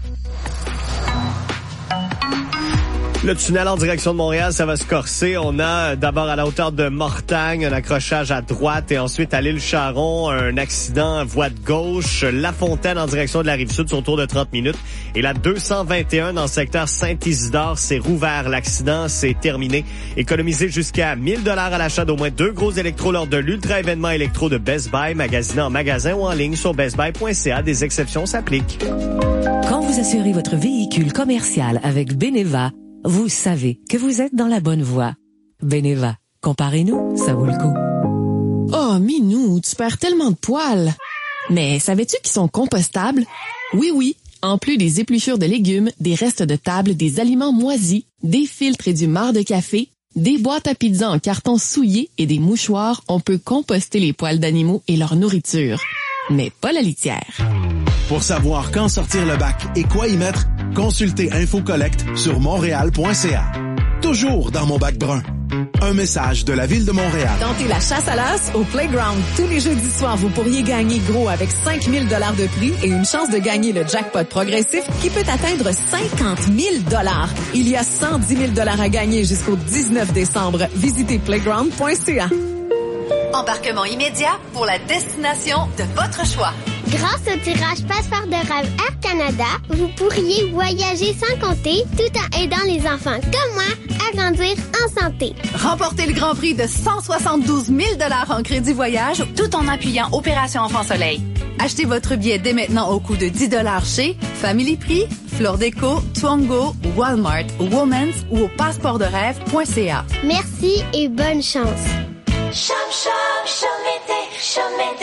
Le tunnel en direction de Montréal, ça va se corser. On a d'abord à la hauteur de Mortagne un accrochage à droite et ensuite à l'île Charon, un accident voie de gauche. La Fontaine en direction de la Rive-Sud sur autour de trente minutes. Et la deux cent vingt et un dans le secteur Saint-Isidore, c'est rouvert. L'accident, c'est terminé. Économisez jusqu'à mille dollars à l'achat d'au moins deux gros électros lors de l'ultra-événement électro de Best Buy, magasinés en magasin ou en ligne sur best buy point c a. Des exceptions s'appliquent. Quand vous assurez votre véhicule commercial avec Beneva, vous savez que vous êtes dans la bonne voie. Beneva, comparez-nous, ça vaut le coup. Oh, Minou, tu perds tellement de poils. Mais savais-tu qu'ils sont compostables? Oui, oui. En plus des épluchures de légumes, des restes de table, des aliments moisis, des filtres et du marc de café, des boîtes à pizza en carton souillé et des mouchoirs, on peut composter les poils d'animaux et leur nourriture. Mais pas la litière. Pour savoir quand sortir le bac et quoi y mettre, consultez InfoCollect sur montréal point c a. Toujours dans mon bac brun. Un message de la Ville de Montréal. Tentez la chasse à l'as au Playground. Tous les jeudis soirs, vous pourriez gagner gros avec cinq mille dollars de prix et une chance de gagner le jackpot progressif qui peut atteindre cinquante mille dollars. Il y a cent dix mille dollars à gagner jusqu'au dix-neuf décembre. Visitez playground point c a. Embarquement immédiat pour la destination de votre choix. Grâce au tirage passeport de rêve Air Canada, vous pourriez voyager sans compter tout en aidant les enfants comme moi à grandir en santé. Remportez le grand prix de cent soixante-douze mille dollars en crédit voyage tout en appuyant Opération Enfant Soleil. Achetez votre billet dès maintenant au coût de dix dollars chez Family Prix, Fleur Déco, Twango, Walmart, Women's ou au passeport de rêve point c a. Merci et bonne chance. Chum, chum, chum, chum,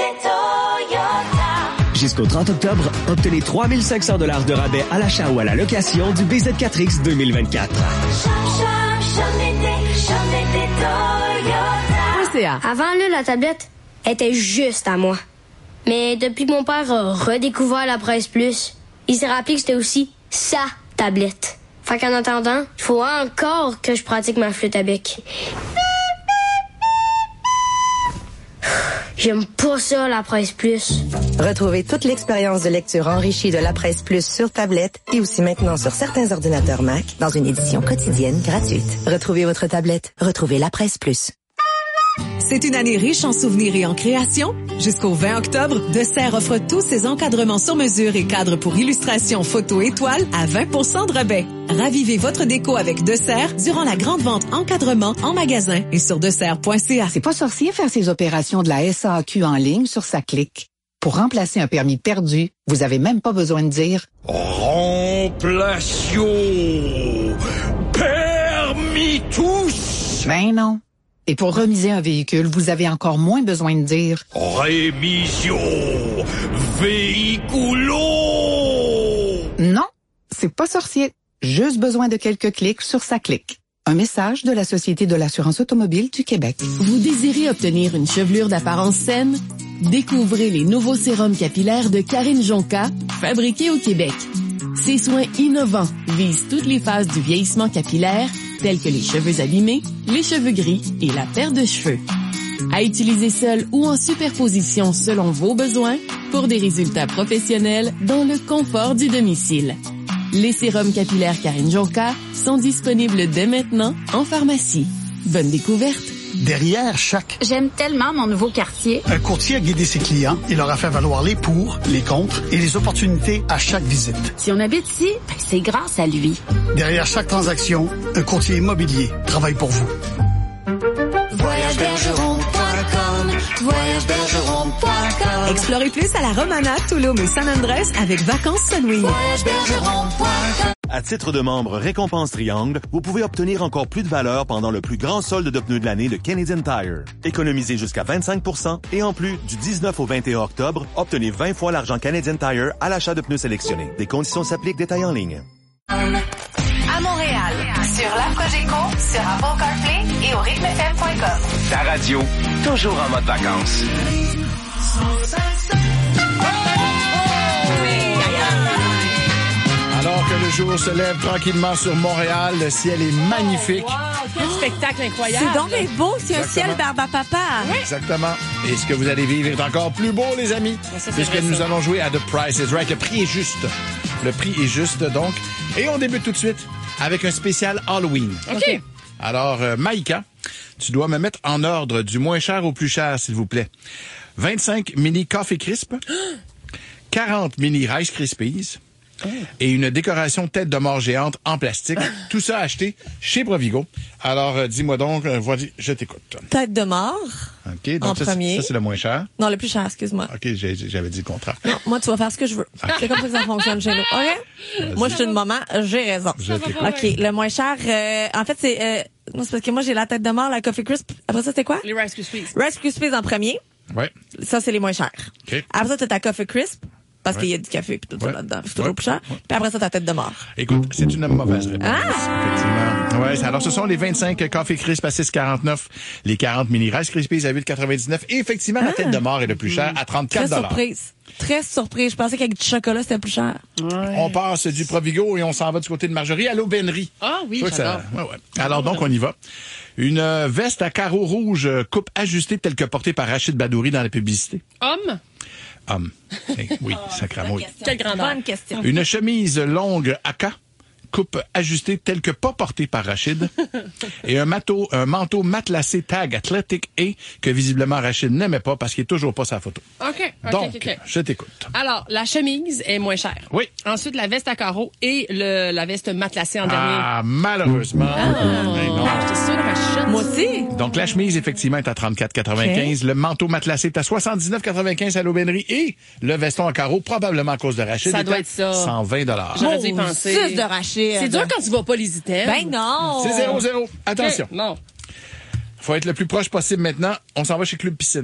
Toyota. Jusqu'au trente octobre, obtenez trois mille cinq cents dollars de rabais à l'achat ou à la location du B Z quatre X deux mille vingt-quatre. Chum, chum, chum, chum, Toyota. Avant, là, la tablette était juste à moi. Mais depuis que mon père a redécouvert la Presse Plus, il s'est rappelé que c'était aussi sa tablette. Fait qu'en attendant, il faut encore que je pratique ma flûte à bec. J'aime pas ça, la Presse Plus. Retrouvez toute l'expérience de lecture enrichie de la Presse Plus sur tablette et aussi maintenant sur certains ordinateurs Mac dans une édition quotidienne gratuite. Retrouvez votre tablette. Retrouvez la Presse Plus. C'est une année riche en souvenirs et en création. Jusqu'au vingt octobre, Dessert offre tous ses encadrements sur mesure et cadres pour illustration, photo et toile à vingt pour cent de rabais. Ravivez votre déco avec Dessert durant la grande vente encadrement en magasin et sur dessert point c a. C'est pas sorcier faire ses opérations de la S A Q en ligne sur sa clique. Pour remplacer un permis perdu, vous avez même pas besoin de dire « Remplation permis tous ». Ben non. Et pour remiser un véhicule, vous avez encore moins besoin de dire « Rémission véhiculo ». Non, c'est pas sorcier. Juste besoin de quelques clics sur sa clique. Un message de la Société de l'assurance automobile du Québec. Vous désirez obtenir une chevelure d'apparence saine? Découvrez les nouveaux sérums capillaires de Karine Jonca, fabriqués au Québec. Ces soins innovants visent toutes les phases du vieillissement capillaire, tels que les cheveux abîmés, les cheveux gris et la perte de cheveux. À utiliser seul ou en superposition selon vos besoins pour des résultats professionnels dans le confort du domicile. Les sérums capillaires Karine Jonca sont disponibles dès maintenant en pharmacie. Bonne découverte! Derrière chaque... J'aime tellement mon nouveau quartier. Un courtier a guidé ses clients. Il leur a fait valoir les pour, les contre et les opportunités à chaque visite. Si on habite ici, ben c'est grâce à lui. Derrière chaque transaction, un courtier immobilier travaille pour vous. voyage bergeron point com voyage bergeron point com Explorez plus à la Romana, Tulum et San Andrés avec Vacances Sunwing. voyage bergeron point com À titre de membre Récompense Triangle, vous pouvez obtenir encore plus de valeur pendant le plus grand solde de pneus de l'année de Canadian Tire. Économisez jusqu'à vingt-cinq pour cent et en plus, du dix-neuf au vingt et un octobre, obtenez vingt fois l'argent Canadian Tire à l'achat de pneus sélectionnés. Des conditions s'appliquent, détails en ligne. À Montréal, sur l'app Cogeco, sur Apple CarPlay et au rythme f m point com. Ta radio, toujours en mode vacances. Alors que le jour se lève tranquillement sur Montréal, le ciel est magnifique. Wow, quel spectacle incroyable. C'est donc bien beau, c'est un ciel barbe à papa. Oui. Exactement. Et ce que vous allez vivre est encore plus beau, les amis, ça, puisque vrai, nous ça. allons jouer à The Price is Right. Le prix est juste. Le prix est juste, donc. Et on débute tout de suite avec un spécial Halloween. OK. Alors, euh, Maïka, tu dois me mettre en ordre du moins cher au plus cher, s'il vous plaît. vingt-cinq mini Coffee Crisp, quarante mini Rice Krispies, oh. et une décoration tête de mort géante en plastique. Tout ça acheté chez Provigo. Alors, euh, dis-moi donc, euh, voici, je t'écoute. Tête de mort. OK, donc En ça, premier. ça, c'est le moins cher. Non, le plus cher, excuse-moi. OK, j'ai- j'avais dit le contraire. Non, moi, tu vas faire ce que je veux. C'est comme ça que ça fonctionne chez nous. OK? Moi, je suis une maman, j'ai raison. Je t'écoute. OK, le moins cher, euh, en fait, c'est... Euh, non, c'est parce que moi, j'ai la tête de mort, la Coffee Crisp. Après ça, c'était quoi? Les Rice Krispies. Rice Krispies en premier. Ouais. Ça, c'est les moins chers. OK. Après ça, t'as ta Coffee Crisp. Parce Ouais. qu'il y a du café et tout ça Ouais. là-dedans. C'est toujours Ouais. plus cher. Puis après ça, ta tête de mort. Écoute, c'est une mauvaise réponse. Ah! Effectivement. Ouais, alors ce sont les vingt-cinq Coffee Crisp à six quarante-neuf, les quarante mini Rice Krispies à huit quatre-vingt-dix-neuf et effectivement, la tête de mort est le plus cher à trente-quatre Très dollars. surprise. Très surprise. Je pensais qu'avec du chocolat, c'était plus cher. On passe du Provigo et on s'en va du côté de Marjorie à l'aubainerie. Ah oui, Je trouve que j'adore. ça- ouais, ouais. Alors donc, on y va. Une euh, veste à carreaux rouges, euh, coupe ajustée telle que portée par Rachid Badouri dans la publicité. Homme? Homme. Eh, oui, sacrément. oui. Quelle grandeur. Bonne question. Une chemise longue Aka, coupe ajustée telle que pas portée par Rachid. Et un manteau, un manteau matelassé tag Athletic A que visiblement Rachid n'aimait pas parce qu'il est toujours pas sa photo. OK. OK, Donc, OK, OK. je t'écoute. Alors, la chemise est moins chère. Oui. Ensuite, la veste à carreaux et le, la veste matelassée en dernier. Ah, malheureusement. Mais non. J'étais sûre, Rachid. Moi aussi. Donc, la chemise, effectivement, est à trente-quatre quatre-vingt-quinze. Le manteau matelassé est à soixante-dix-neuf quatre-vingt-quinze à l'aubainerie. Et le veston à carreaux, probablement à cause de Rachid, Ça est doit à être ça. cent vingt dollars. J'aurais dû y penser. Sus de Rachid. C'est dur quand tu vois pas les items. Ben non. C'est zéro zéro. Attention. OK, non. Faut être le plus proche possible maintenant. On s'en va chez Club Piscine.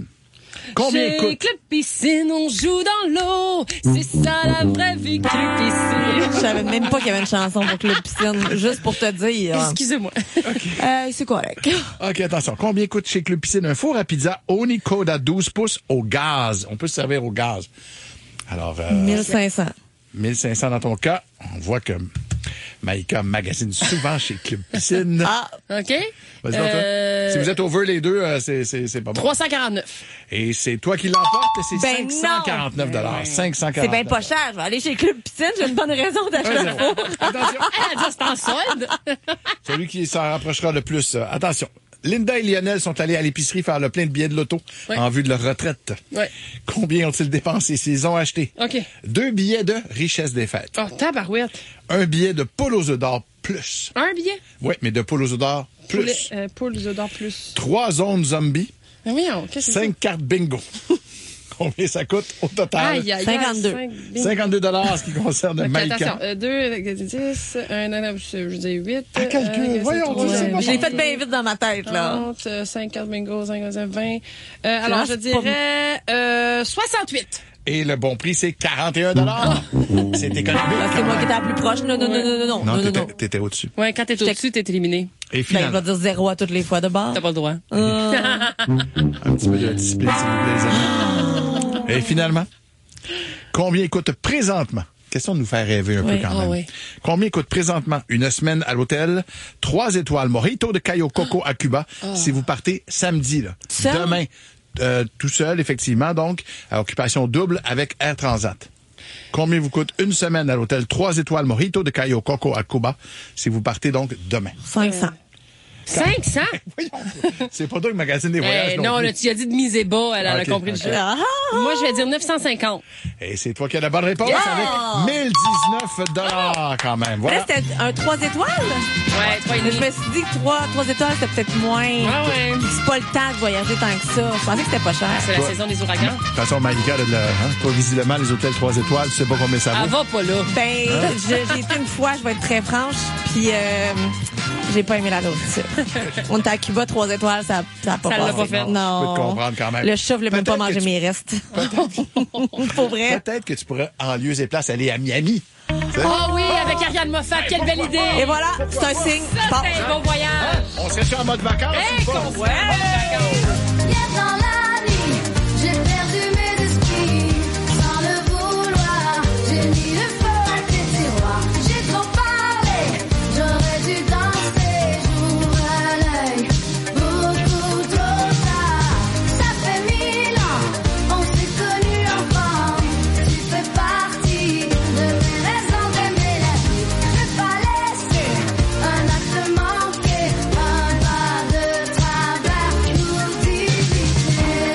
Combien Chez coûte? Club Piscine, on joue dans l'eau. C'est ça la vraie vie, Club Piscine. Je savais même pas qu'il y avait une chanson pour Club Piscine, juste pour te dire. Excusez-moi. Euh, c'est correct. OK, attention. Combien coûte chez Club Piscine un four à pizza Onicode à douze pouces au gaz? On peut se servir au gaz. Alors, euh, mille cinq cents. mille cinq cents dans ton cas. On voit que Maïka magasine souvent chez Club Piscine. Ah, OK. Vas-y, donc, Euh, toi. Si vous êtes over les deux, euh, c'est, c'est, c'est pas bon. trois cent quarante-neuf. Et c'est toi qui l'emportes, c'est Ben cinq cent quarante-neuf dollars. cinq cent C'est quarante-neuf. bien pas cher. Je vais aller chez Club Piscine, j'ai une bonne raison d'acheter Un un zéro. four. Attention. Elle a dit c'est en solde. Celui qui s'en rapprochera le plus. euh, attention. Linda et Lionel sont allés à l'épicerie faire le plein de billets de loto Ouais. en vue de leur retraite. Ouais. Combien ont-ils dépensé s'ils ont acheté? OK. Deux billets de richesse des fêtes. Oh, tabarouette. Un billet de poule aux œufs d'or plus. Un billet. Oui, mais de poule aux œufs d'or plus. Poulet, euh, poule aux œufs d'or plus. Trois zones zombies. Mais voyons, qu'est-ce que c'est? Cinq cartes bingo. Combien ça coûte au total? Aïe, aïe, aïe, cinquante-deux. cinq bingo. cinquante-deux dollars en ce qui concerne Ok, Maïka. attention, euh, deux avec dix, un, un, je veux dire huit. À calcul, voyons, tu sais pas. Je l'ai fait bien vite dans ma tête, là. trente, cinq cartes bingo, cinq, vingt. Euh, alors, je c'est pas- dirais euh, soixante-huit. Et le bon prix, c'est quarante et un dollars. C'est économique. Là, c'est quand moi qui même. étais la plus proche. Non, non, non, non, non, non, Non, non, t'étais, non. t'étais au-dessus. Ouais, quand t'es au-dessus, t'es éliminé. Et Ben, il finalement, va dire zéro à toutes les fois de bord. T'as pas le droit. Euh, un petit peu de discipline, s'il vous plaît, les amis. Et finalement, combien coûte présentement? Question de nous faire rêver un Oui. peu quand Ah même. oui. Combien coûte présentement une semaine à l'hôtel, trois étoiles, Mojito de Cayo Coco à Cuba, si vous partez samedi, là. Seul? Demain, euh, tout seul, effectivement, donc, à occupation double avec Air Transat. Combien vous coûte une semaine à l'hôtel trois étoiles Mojito de Cayo Coco à Cuba, si vous partez donc demain? cinq cents. cinq cents? Voyons, c'est pas toi qui magasine des voyages. Eh, non, non, plus. là, tu as dit de miser bas, elle, elle Ok, a compris ok. le jeu. Moi, je vais dire neuf cent cinquante. Et c'est toi qui as la bonne réponse Yeah! avec mille dix-neuf dollars quand même. Là, Voilà. c'était un trois étoiles? Ouais, trois et Mais demi. je me suis dit que trois, trois étoiles, c'était peut-être moins. Ah ouais. Puis c'est pas le temps de voyager tant que ça. Je pensais que c'était pas cher. C'est la Toi- saison des ouragans. De toute façon, Maïka, là, de la- hein, toi, visiblement, les hôtels trois étoiles, tu sais pas combien ça Elle vaut. va pas là. Ben, Hein? je- j'ai été une fois, je vais être très franche, puis euh, j'ai pas aimé la nourriture. On était à Cuba, trois étoiles, ça ça a pas Ça l'a passé. pas fait. Non. Je peux te comprendre quand même. Le chat voulait même pas Peut-être que manger tu- mes restes. Pour vrai. Peut-être que tu pourrais, en lieu et place, aller à Miami. Tu sais? Oh oui, avec Ariane Moffat, quelle belle idée. Et voilà, c'est un signe. Je Ça, pars. c'est un bon voyage. On serait sur en mode vacances. Hey, ou pas? qu'on soit en vacances. Hier dans la nuit, j'ai perdu mes esprits. Sans le vouloir, j'ai mis le feu à tes tiroirs. J'ai trop parlé, j'aurais dû danser, j'ouvre l'œil. Beaucoup trop tard, ça fait mille ans, on s'est connus enfant. Tu fais partie de mes raisons d'aimer la vie. Je vais pas laisser un acte manqué, un pas de travers pour diviser.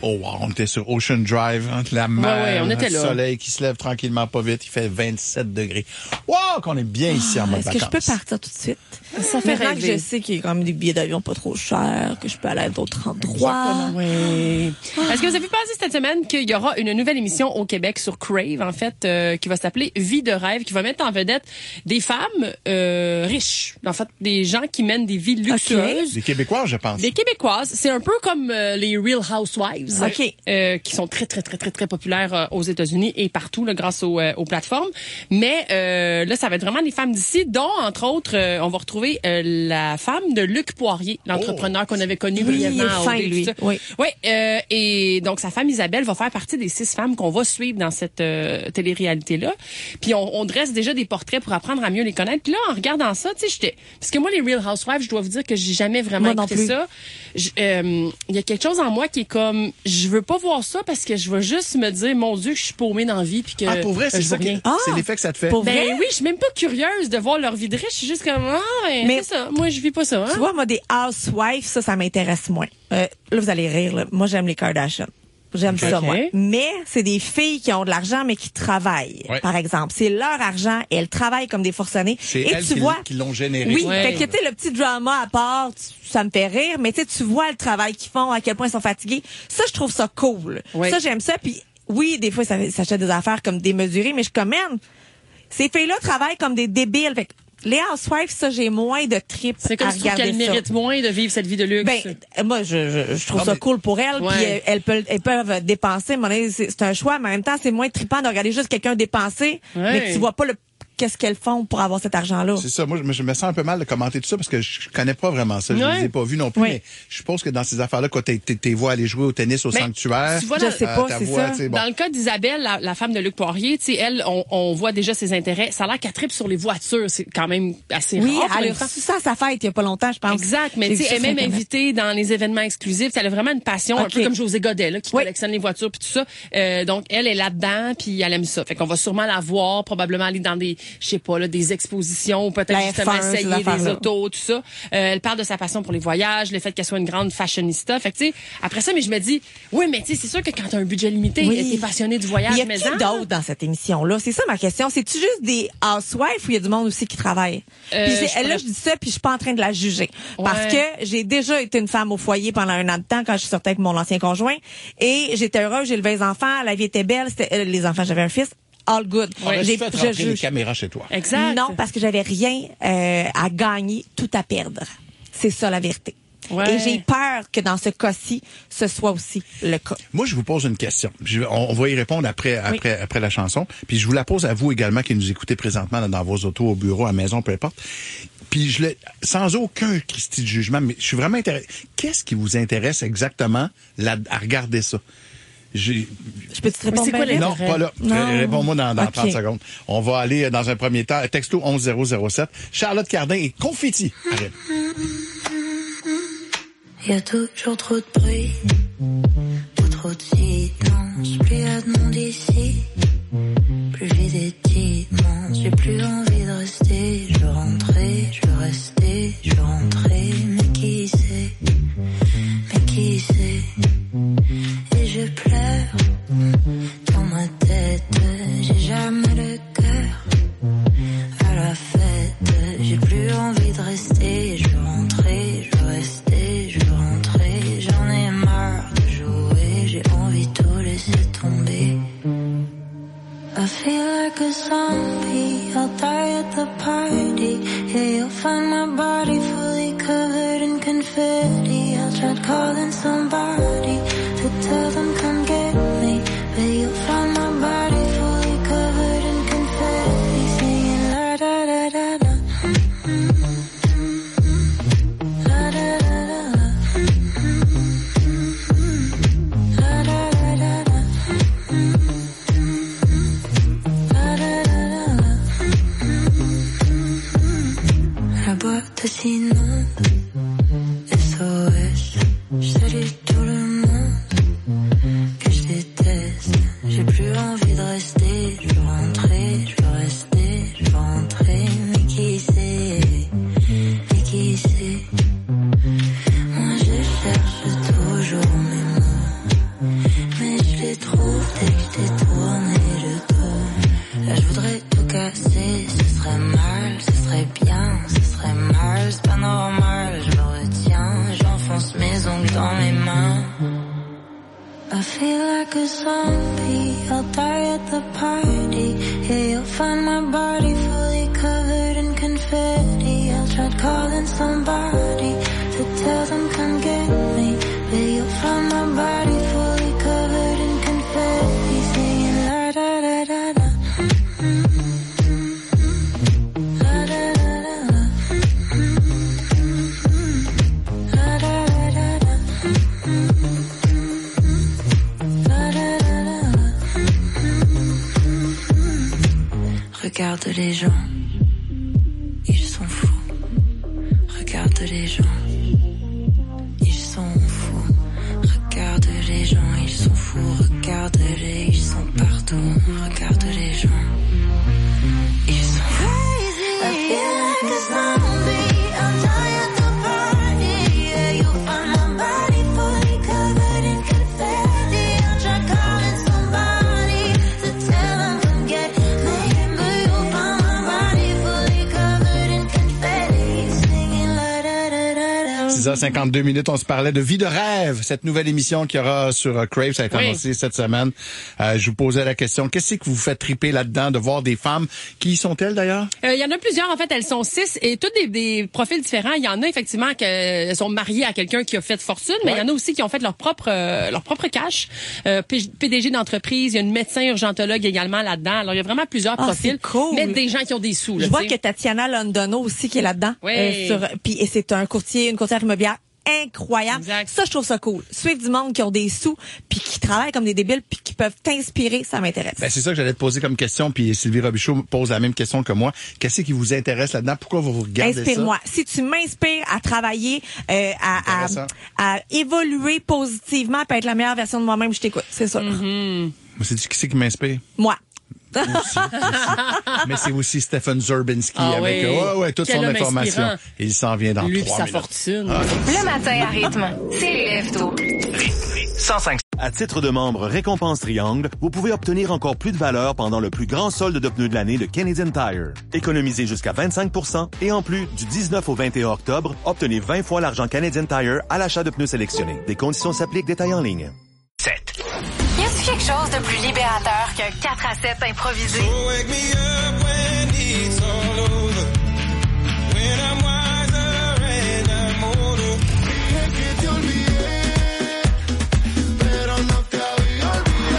oh, wow, on était sur Ocean Drive, entre la mer, ouais, ouais, on était le là. soleil qui se lève tranquillement pas vite, il fait vingt-sept degrés. Wow, qu'on est bien ici en mode Est-ce que vacances. je peux partir tout de suite? Ça fait Maintenant rêver. que je sais qu'il y a quand même des billets d'avion pas trop chers, que je peux aller à d'autres endroits. Oui. Est-ce que vous avez vu passer cette semaine qu'il y aura une nouvelle émission au Québec sur Crave, en fait, euh, qui va s'appeler Vie de rêve, qui va mettre en vedette des femmes euh, riches, en fait, des gens qui mènent des vies luxueuses. Des Québécois, je pense. Des Québécoises. C'est un peu comme euh, les Real Housewives, OK. euh, qui sont très, très, très, très, très populaires euh, aux États-Unis et partout, là, grâce aux, euh, aux plateformes. Mais euh, là, ça va être vraiment des femmes d'ici, dont, entre autres, euh, on va retrouver euh, la femme de Luc Poirier, l'entrepreneur qu'on avait connu Oui, brièvement. il est au fin, début, lui. tout ça. Oui. Oui, euh, et donc sa femme Isabelle va faire partie des six femmes qu'on va suivre dans cette euh, télé-réalité-là. Puis on, on dresse déjà des portraits pour apprendre à mieux les connaître. Puis là, en regardant ça, tu sais, j'étais... Parce que moi, les Real Housewives, je dois vous dire que j'ai jamais vraiment Moi non écouté plus. ça. Je- euh, Il y a quelque chose en moi qui est comme... Je veux pas voir ça parce que je veux juste me dire, mon Dieu, que je suis paumée dans la vie. Puis que Ah, pour vrai, euh, c'est je ça vois que- rien. c'est l'effet que ça te fait. Pour Ben vrai? oui, je suis même pas curieuse de voir leur vie de riche. Je suis juste comme, ah, ben, Mais- c'est ça. Moi, je vis pas ça. Hein? Tu vois, moi, des housewives, ça, ça m'intéresse moins. Euh, là, vous allez rire, là. Moi, j'aime les Kardashians. J'aime Ok. ça, moi. Mais c'est des filles qui ont de l'argent, mais qui travaillent, Ouais. par exemple. C'est leur argent et elles travaillent comme des forcenés. C'est Et elles tu qui, vois... qui l'ont généré. Oui, Ouais. fait que tu sais, le petit drama à part, tu- ça me fait rire, mais tu sais, tu vois le travail qu'ils font, à quel point ils sont fatigués. Ça, je trouve ça cool. Oui. Ça, j'aime ça. Puis oui, des fois, ça s'achète des affaires comme démesurées, mais je suis comme, man, ces filles-là travaillent comme des débiles. Fait que les housewives, ça, j'ai moins de tripes C'est comme à si tu trouves regarder qu'elles ça. méritent moins de vivre cette vie de luxe. Ben, euh, moi, je, je, je trouve Non, ça mais- cool pour elles. Ouais. Puis elles, elles peuvent, elles peuvent dépenser. Mon avis, c'est c'est un choix, mais en même temps, c'est moins trippant de regarder juste quelqu'un dépenser, Ouais. mais que tu vois pas le qu'est-ce qu'elles font pour avoir cet argent-là. C'est ça. Moi, je me, je me sens un peu mal de commenter tout ça parce que je connais pas vraiment ça. Je Ouais. les ai pas vus non plus. Ouais. Mais je suppose que dans ces affaires-là, quand t'es, t'es, t'es vois aller jouer au tennis au Ben, sanctuaire, tu vois, Je dans- sais pas, ta c'est voix, ça. tu sais, bon. Dans le cas d'Isabelle, la, la femme de Luc Poirier, tu sais, elle, on, on voit déjà ses intérêts. Ça a l'air qu'elle tripe sur les voitures. C'est quand même assez Oui, rare. pour elle une a femme. reçu ça à sa fête il y a pas longtemps, je pense. Exact, mais J'ai tu vu sais, elle ça est même sur Internet. invitée dans les événements exclusifs. Elle a vraiment une passion, un Ok. peu comme José Godet, là, qui Oui. collectionne les voitures puis tout ça. Euh, donc, elle est là-dedans, puis elle aime ça. Fait qu'on va sûrement la voir, probablement aller dans des, je sais pas, là, des expositions, ou peut-être La justement F un, ces essayer des affaires-là. autos, tout ça. Euh, elle parle de sa passion pour les voyages, le fait qu'elle soit une grande fashionista. Fait que, tu sais, après ça, mais je me dis, oui, mais tu sais, c'est sûr que quand t'as un budget limité, Oui. t'es passionné du voyage, Il y a mais qui en, d'autre dans cette émission-là? C'est ça ma question. C'est-tu juste des housewives ou il y a du monde aussi qui travaille? Euh, puis j'ai- je pourrais- là, je dis ça, puis je suis pas en train de la juger. Ouais. Parce que j'ai déjà été une femme au foyer pendant un an de temps quand je sortais avec mon ancien conjoint. Et j'étais heureuse, j'ai élevé les enfants, la vie était belle, c'était, euh, les enfants, j'avais un fils. All good. On a J'ai- fait je rentrer les juge. caméras chez toi. Exact. Non, parce que j'avais rien euh, à gagner, tout à perdre. C'est ça la vérité. Ouais. Et j'ai peur que dans ce cas-ci, ce soit aussi le cas. Moi, je vous pose une question. Je- on, on va y répondre après, après, après la chanson. Puis je vous la pose à vous également qui nous écoutez présentement là, dans vos autos, au bureau, à la maison, peu importe. Puis je le, sans aucun Christi de jugement, mais je suis vraiment intéressé. Qu'est-ce qui vous intéresse exactement là, à regarder ça? J'ai- Je peux te répondre? c'est quoi bien les- vite? Non, pas là. Non. Ré- Réponds-moi dans, dans Ok. trente secondes. On va aller euh, dans un premier temps. Texto onze zéro zéro sept. Charlotte Cardin et Confetti. Arrête. Y a toujours trop de bruit, pas trop de silence. Plus y a de monde ici, plus j'ai des dimanches. J'ai plus envie de rester, je veux rentrer, je veux rester, je veux rentrer. Mais qui sait, mais qui sait. Et je pleure dans ma tête, j'ai jamais le cœur à la fête. J'ai plus envie de rester, je veux rentrer, je veux rester, je veux rentrer. J'en ai marre de jouer, j'ai envie de tout laisser tomber. I feel like a zombie, I'll die at the party. Yeah, you'll find my body fully covered in confetti. I'll try calling somebody to tell them come get me, but you'll find my body fully covered in confetti, singing la da da da da. La da da da da. La da da da da. La da da da da. La boîte de c'était trop dès que je t'ai tourné le dos. Là je voudrais tout casser, ce serait mal, ce serait bien, ce serait mal, c'est pas normal, je me retiens, j'enfonce mes ongles dans mes mains. I feel like a zombie, I'll die at the party. Yeah, you'll find my body fully covered in confetti. I'll try calling somebody to tell them come get me. Yeah, you'll find my body fully covered in confetti. Singing la da da da da. La da da da da. La da da da da. Regarde les gens, ils sont fous. Regarde les gens, ils sont fous. Regarde les gens, ils sont fous. Regarde-les, ils sont partout. Regarde les gens, ils sont fous. I feel like a zombie, I'll die at the party. Yeah, you'll find my body fully covered in confetti. I'll try calling somebody to tell them come get me, but you'll find my body fully covered in confetti. Singing la da da da da. six heures cinquante-deux minutes, on se parlait de Vie de rêve, cette nouvelle émission qu'il y aura sur uh, Crave, ça a été Oui. annoncé cette semaine. Euh, je vous posais la question, qu'est-ce que vous faites triper là-dedans de voir des femmes? Qui sont-elles d'ailleurs? Il euh, y en a plusieurs, en fait, elles sont six et toutes des, des profils différents. Il y en a effectivement qui euh, sont mariées à quelqu'un qui a fait fortune, mais il Ouais. y en a aussi qui ont fait leur propre euh, leur propre cash. Euh, P D G d'entreprise, il y a une médecin urgentologue également là-dedans. Alors il y a vraiment plusieurs Ah, profils, c'est cool. mais des gens qui ont des sous. Là, Je vois tu sais. que Tatiana Londono aussi qui est là-dedans. Oui. sur, puis et c'est un courtier, une courtière immobilière incroyable. Exact. Ça, je trouve ça cool. Suivre du monde qui ont des sous, puis qui travaillent comme des débiles, puis qui peuvent t'inspirer, ça m'intéresse. Ben, c'est ça que j'allais te poser comme question, puis Sylvie Robichaud pose la même question que moi. Qu'est-ce qui vous intéresse là-dedans? Pourquoi vous regardez ça? Inspire-moi. Si tu m'inspires à travailler, euh, à, Intéressant. à, à évoluer positivement, à être la meilleure version de moi-même, je t'écoute. C'est ça. Mm-hmm. Moi, c'est-tu qui c'est qui m'inspire? Moi. Aussi, aussi. Mais c'est aussi Stephen Zerbinski Ah avec oui. ouais, ouais, toute Quel son homme information. inspirant. Il s'en vient dans Lui pis trois sa minutes. fortune. Ah. Le matin à rythme, c'est les lève-tôt. cent cinq. À titre de membre Récompense Triangle, vous pouvez obtenir encore plus de valeur pendant le plus grand solde de pneus de l'année de Canadian Tire. Économisez jusqu'à vingt-cinq pour cent et en plus, du dix-neuf au vingt et un octobre, obtenez vingt fois l'argent Canadian Tire à l'achat de pneus sélectionnés. Des conditions s'appliquent, détails en ligne. sept. Y a-t-il quelque chose de plus libérateur qu'un quatre à sept improvisé? Wake me up when it's all over. When I'm wiser and I'm older. Es que te olvidé, pero no te había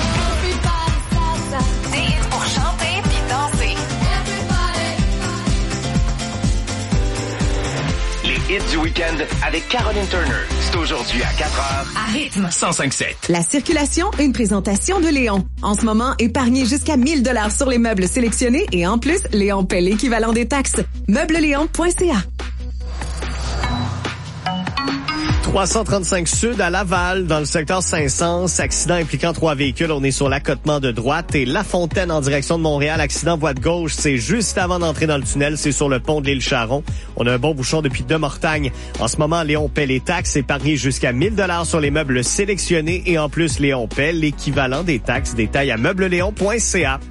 olvidado. Des hits pour chanter puis danser. Les hits du week-end avec Caroline Turner. C'est aujourd'hui à quatre heures. À rythme. cent cinq sept. La circulation, une présentation de Léon. En ce moment, épargnez jusqu'à mille dollars sur les meubles sélectionnés et en plus, Léon paie l'équivalent des taxes. Meublesléon point c a. trois cent trente-cinq Sud à Laval, dans le secteur Saint-Saëns. Accident impliquant trois véhicules. On est sur l'accotement de droite. Et La Fontaine en direction de Montréal. Accident voie de gauche. C'est juste avant d'entrer dans le tunnel. C'est sur le pont de l'île Charon. On a un bon bouchon depuis De Mortagne. En ce moment, Léon paie les taxes. Épargné jusqu'à mille dollars sur les meubles sélectionnés. Et en plus, Léon paie l'équivalent des taxes. Détails à meublesléon point c a.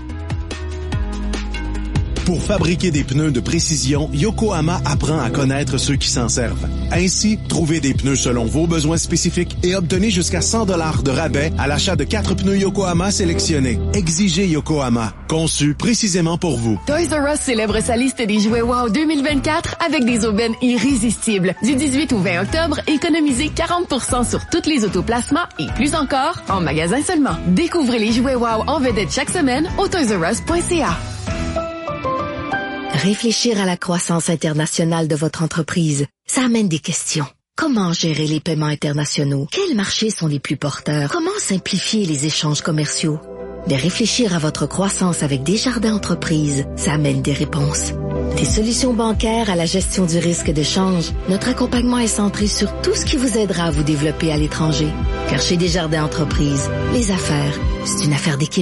Pour fabriquer des pneus de précision, Yokohama apprend à connaître ceux qui s'en servent. Ainsi, trouvez des pneus selon vos besoins spécifiques et obtenez jusqu'à cent dollars de rabais à l'achat de quatre pneus Yokohama sélectionnés. Exigez Yokohama, conçu précisément pour vous. Toys R Us célèbre sa liste des jouets Wow deux mille vingt-quatre avec des aubaines irrésistibles. Du dix-huit au vingt octobre, économisez quarante pour cent sur tous les autoplacements et plus encore en magasin seulement. Découvrez les jouets Wow en vedette chaque semaine au toys r us point c a. Réfléchir à la croissance internationale de votre entreprise, ça amène des questions. Comment gérer les paiements internationaux? Quels marchés sont les plus porteurs? Comment simplifier les échanges commerciaux? De réfléchir à votre croissance avec Desjardins Entreprises, ça amène des réponses. Des solutions bancaires à la gestion du risque de change, notre accompagnement est centré sur tout ce qui vous aidera à vous développer à l'étranger. Car chez Desjardins Entreprises, les affaires, c'est une affaire d'équipe.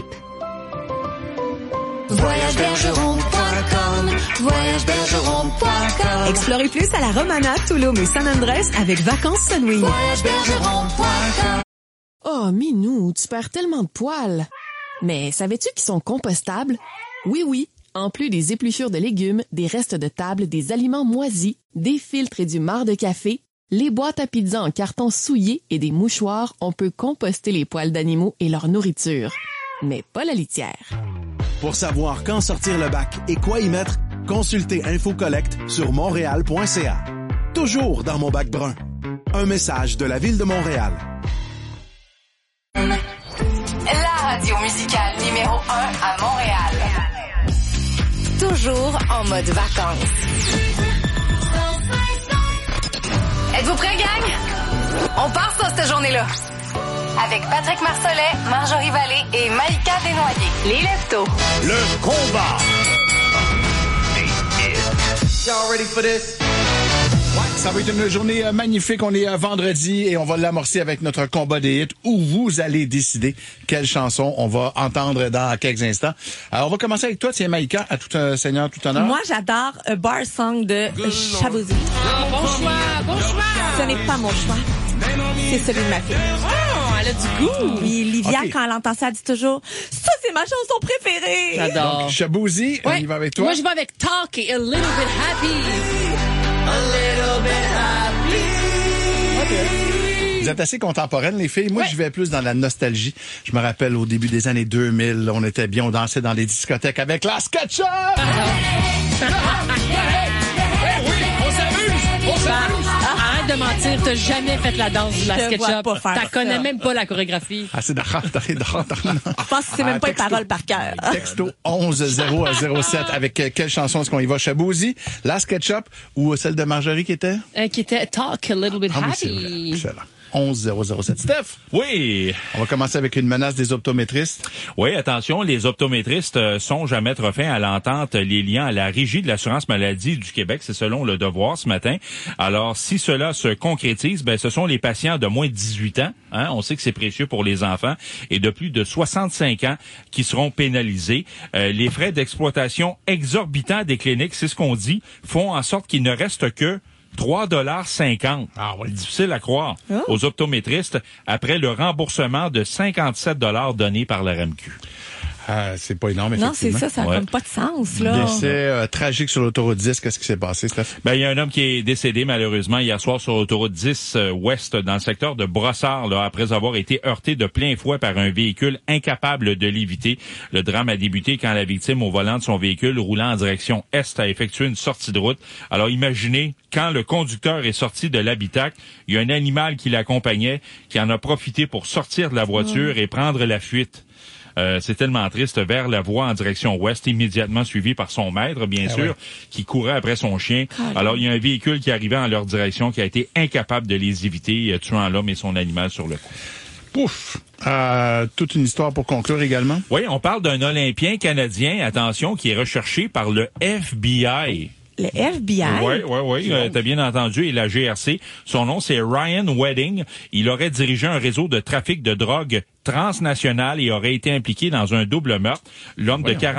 voyage bergeron point com, voyage bergeron point com. Explorez plus à la Romana, Tulum et San Andrés avec Vacances Sunwing. voyage bergeron point com. Oh, Minou, tu perds tellement de poils. Mais savais-tu qu'ils sont compostables? Oui, oui. En plus des épluchures de légumes, des restes de table, des aliments moisis, des filtres et du marc de café, les boîtes à pizza en carton souillé et des mouchoirs, on peut composter les poils d'animaux et leur nourriture. Mais pas la litière. Pour savoir quand sortir le bac et quoi y mettre, consultez InfoCollect sur montréal point c a. Toujours dans mon bac brun. Un message de la Ville de Montréal. La radio musicale numéro un à Montréal. Toujours en mode vacances. Êtes-vous prêts, gang? On part ça, cette journée-là. Avec Patrick Marcelet, Marjorie Vallée et Maïka Desnoyers. Les Leftos. Le combat. Y'all ready for this? Ça va être une journée magnifique. On est vendredi et on va l'amorcer avec notre combat des hits où vous allez décider quelle chanson on va entendre dans quelques instants. Alors, on va commencer avec toi, tiens, Maïka, à tout un seigneur, tout honneur. Moi, j'adore A Bar Song de Shaboozey. Ah, bon choix, bon choix. Ce n'est pas mon choix. C'est celui de ma fille. Oh, elle a du goût. Puis Livia, Okay. quand elle entend ça, elle dit toujours « Ça, c'est ma chanson préférée! » J'adore. Donc, Shaboozey, Ouais. on y va avec toi. Moi, je vais avec Talk et A Little Bit Happy. A little bit happy. Vous êtes assez contemporaines, les filles. Moi, Ouais. je vais plus dans la nostalgie. Je me rappelle au début des années deux mille, on était bien, on dansait dans les discothèques avec la SketchUp! On s'amuse! On s'amuse! Arrête de mentir, t'as jamais fait la danse de la Je te vois SketchUp. pas faire T'as connais ça. même pas la chorégraphie. Ah, c'est d'accord, d'accord, d'accord. Je pense que c'est même Ah, pas les texto. paroles par cœur. Texto onze zéro zéro sept. Avec euh, quelle chanson est-ce qu'on y va? Shaboozey, la SketchUp ou celle de Marjorie qui était? Euh, qui était Talk A Little Bit Ah oui, c'est vrai. Happy. Excellent. onze zéro zéro sept. Steph, Oui. on va commencer avec une menace des optométristes. Oui, attention, les optométristes euh, songent à mettre fin à l'entente les liant à la Régie de l'assurance maladie du Québec. C'est selon Le Devoir ce matin. Alors, si cela se concrétise, ben, ce sont les patients de moins de dix-huit ans. Hein, on sait que c'est précieux pour les enfants et de plus de soixante-cinq ans qui seront pénalisés. Euh, les frais d'exploitation exorbitants des cliniques, c'est ce qu'on dit, font en sorte qu'il ne reste que trois dollars cinquante. Ah oui. Difficile à croire Oh. aux optométristes après le remboursement de cinquante-sept dollars donné par la R A M Q. Ah, c'est pas énorme, Non, c'est effectivement. ça, ça n'a Ouais. comme pas de sens, là. Décès euh, tragique sur l'autoroute dix. Qu'est-ce qui s'est passé, Steph? Ben, il y a un homme qui est décédé malheureusement hier soir sur l'autoroute dix euh, ouest dans le secteur de Brossard, là, après avoir été heurté de plein fouet par un véhicule incapable de l'éviter. Le drame a débuté quand la victime au volant de son véhicule roulant en direction est a effectué une sortie de route. Alors imaginez, quand le conducteur est sorti de l'habitacle, il y a un animal qui l'accompagnait qui en a profité pour sortir de la voiture et prendre la fuite. Euh, c'est tellement triste, vers la voie en direction ouest, immédiatement suivi par son maître, bien Ah sûr, ouais. qui courait après son chien. Alors, il y a un véhicule qui arrivait en leur direction qui a été incapable de les éviter, euh, tuant l'homme et son animal sur le coup. Pouf! Euh, toute une histoire pour conclure également. Oui, on parle d'un Olympien canadien, attention, qui est recherché par le F B I. Le F B I. Oui, oui, oui, euh, t'as bien entendu, et la G R C. Son nom, c'est Ryan Wedding. Il aurait dirigé un réseau de trafic de drogue transnational et aurait été impliqué dans un double meurtre. L'homme de quarante